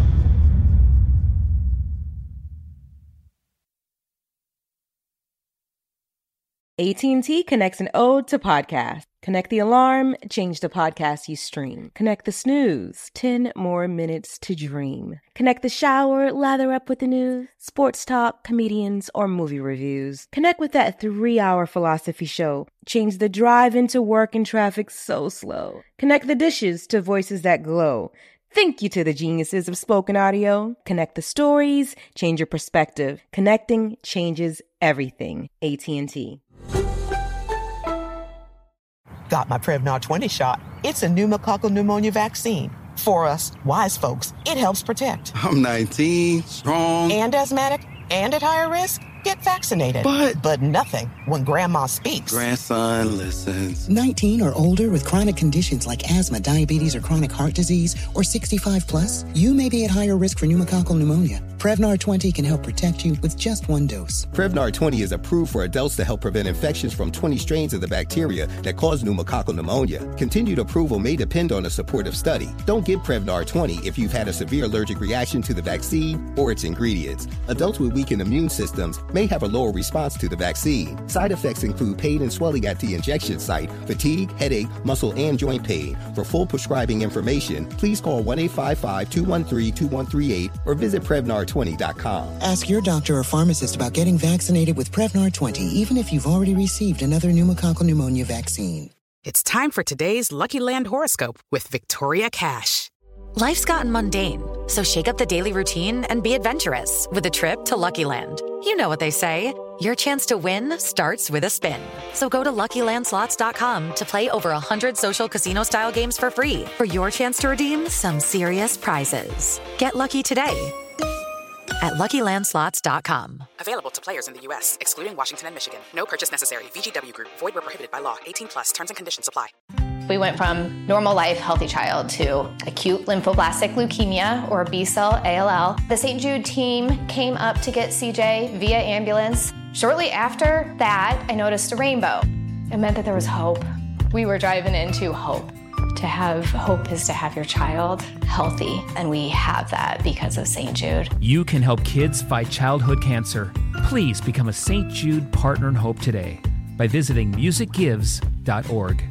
AT&T connects an ode to podcast. Connect the alarm, change the podcast you stream. Connect the snooze, 10 more minutes to dream. Connect the shower, lather up with the news, sports talk, comedians, or movie reviews. Connect with that 3-hour philosophy show. Change the drive into work and traffic so slow. Connect the dishes to voices that glow. Thank you to the geniuses of spoken audio. Connect the stories, change your perspective. Connecting changes everything. AT&T. Got my Prevnar 20 shot. It's a pneumococcal pneumonia vaccine. For us, wise folks, it helps protect. I'm 19, strong. And asthmatic, and at higher risk? Get vaccinated. But nothing when grandma speaks. Grandson listens. 19 or older with chronic conditions like asthma, diabetes, or chronic heart disease, or 65 plus, you may be at higher risk for pneumococcal pneumonia. Prevnar 20 can help protect you with just one dose. Prevnar 20 is approved for adults to help prevent infections from 20 strains of the bacteria that cause pneumococcal pneumonia. Continued approval may depend on a supportive study. Don't give Prevnar 20 if you've had a severe allergic reaction to the vaccine or its ingredients. Adults with weakened immune systems may have a lower response to the vaccine. Side effects include pain and swelling at the injection site, fatigue, headache, muscle, and joint pain. For full prescribing information, please call 1-855-213-2138 or visit Prevnar20.com. Ask your doctor or pharmacist about getting vaccinated with Prevnar 20, even if you've already received another pneumococcal pneumonia vaccine. It's time for today's Lucky Land horoscope with Victoria Cash. Life's gotten mundane, so shake up the daily routine and be adventurous with a trip to Lucky Land. You know what they say, your chance to win starts with a spin. So go to LuckyLandSlots.com to play over 100 social casino-style games for free for your chance to redeem some serious prizes. Get lucky today at LuckyLandSlots.com. Available to players in the U.S., excluding Washington and Michigan. No purchase necessary. VGW Group. Void where prohibited by law. 18 plus. Terms and conditions apply. We went from normal life, healthy child to acute lymphoblastic leukemia or B-cell ALL. The St. Jude team came up to get CJ via ambulance. Shortly after that, I noticed a rainbow. It meant that there was hope. We were driving into hope. To have hope is to have your child healthy, and we have that because of St. Jude. You can help kids fight childhood cancer. Please become a St. Jude Partner in Hope today by visiting musicgives.org.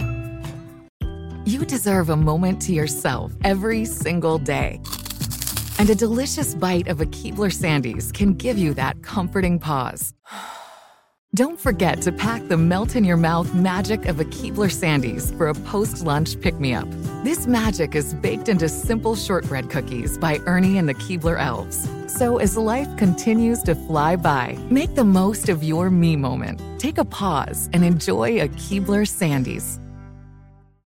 You deserve a moment to yourself every single day. And a delicious bite of a Keebler Sandies can give you that comforting pause. Don't forget to pack the melt-in-your-mouth magic of a Keebler Sandies for a post-lunch pick-me-up. This magic is baked into simple shortbread cookies by Ernie and the Keebler Elves. So as life continues to fly by, make the most of your me moment. Take a pause and enjoy a Keebler Sandies.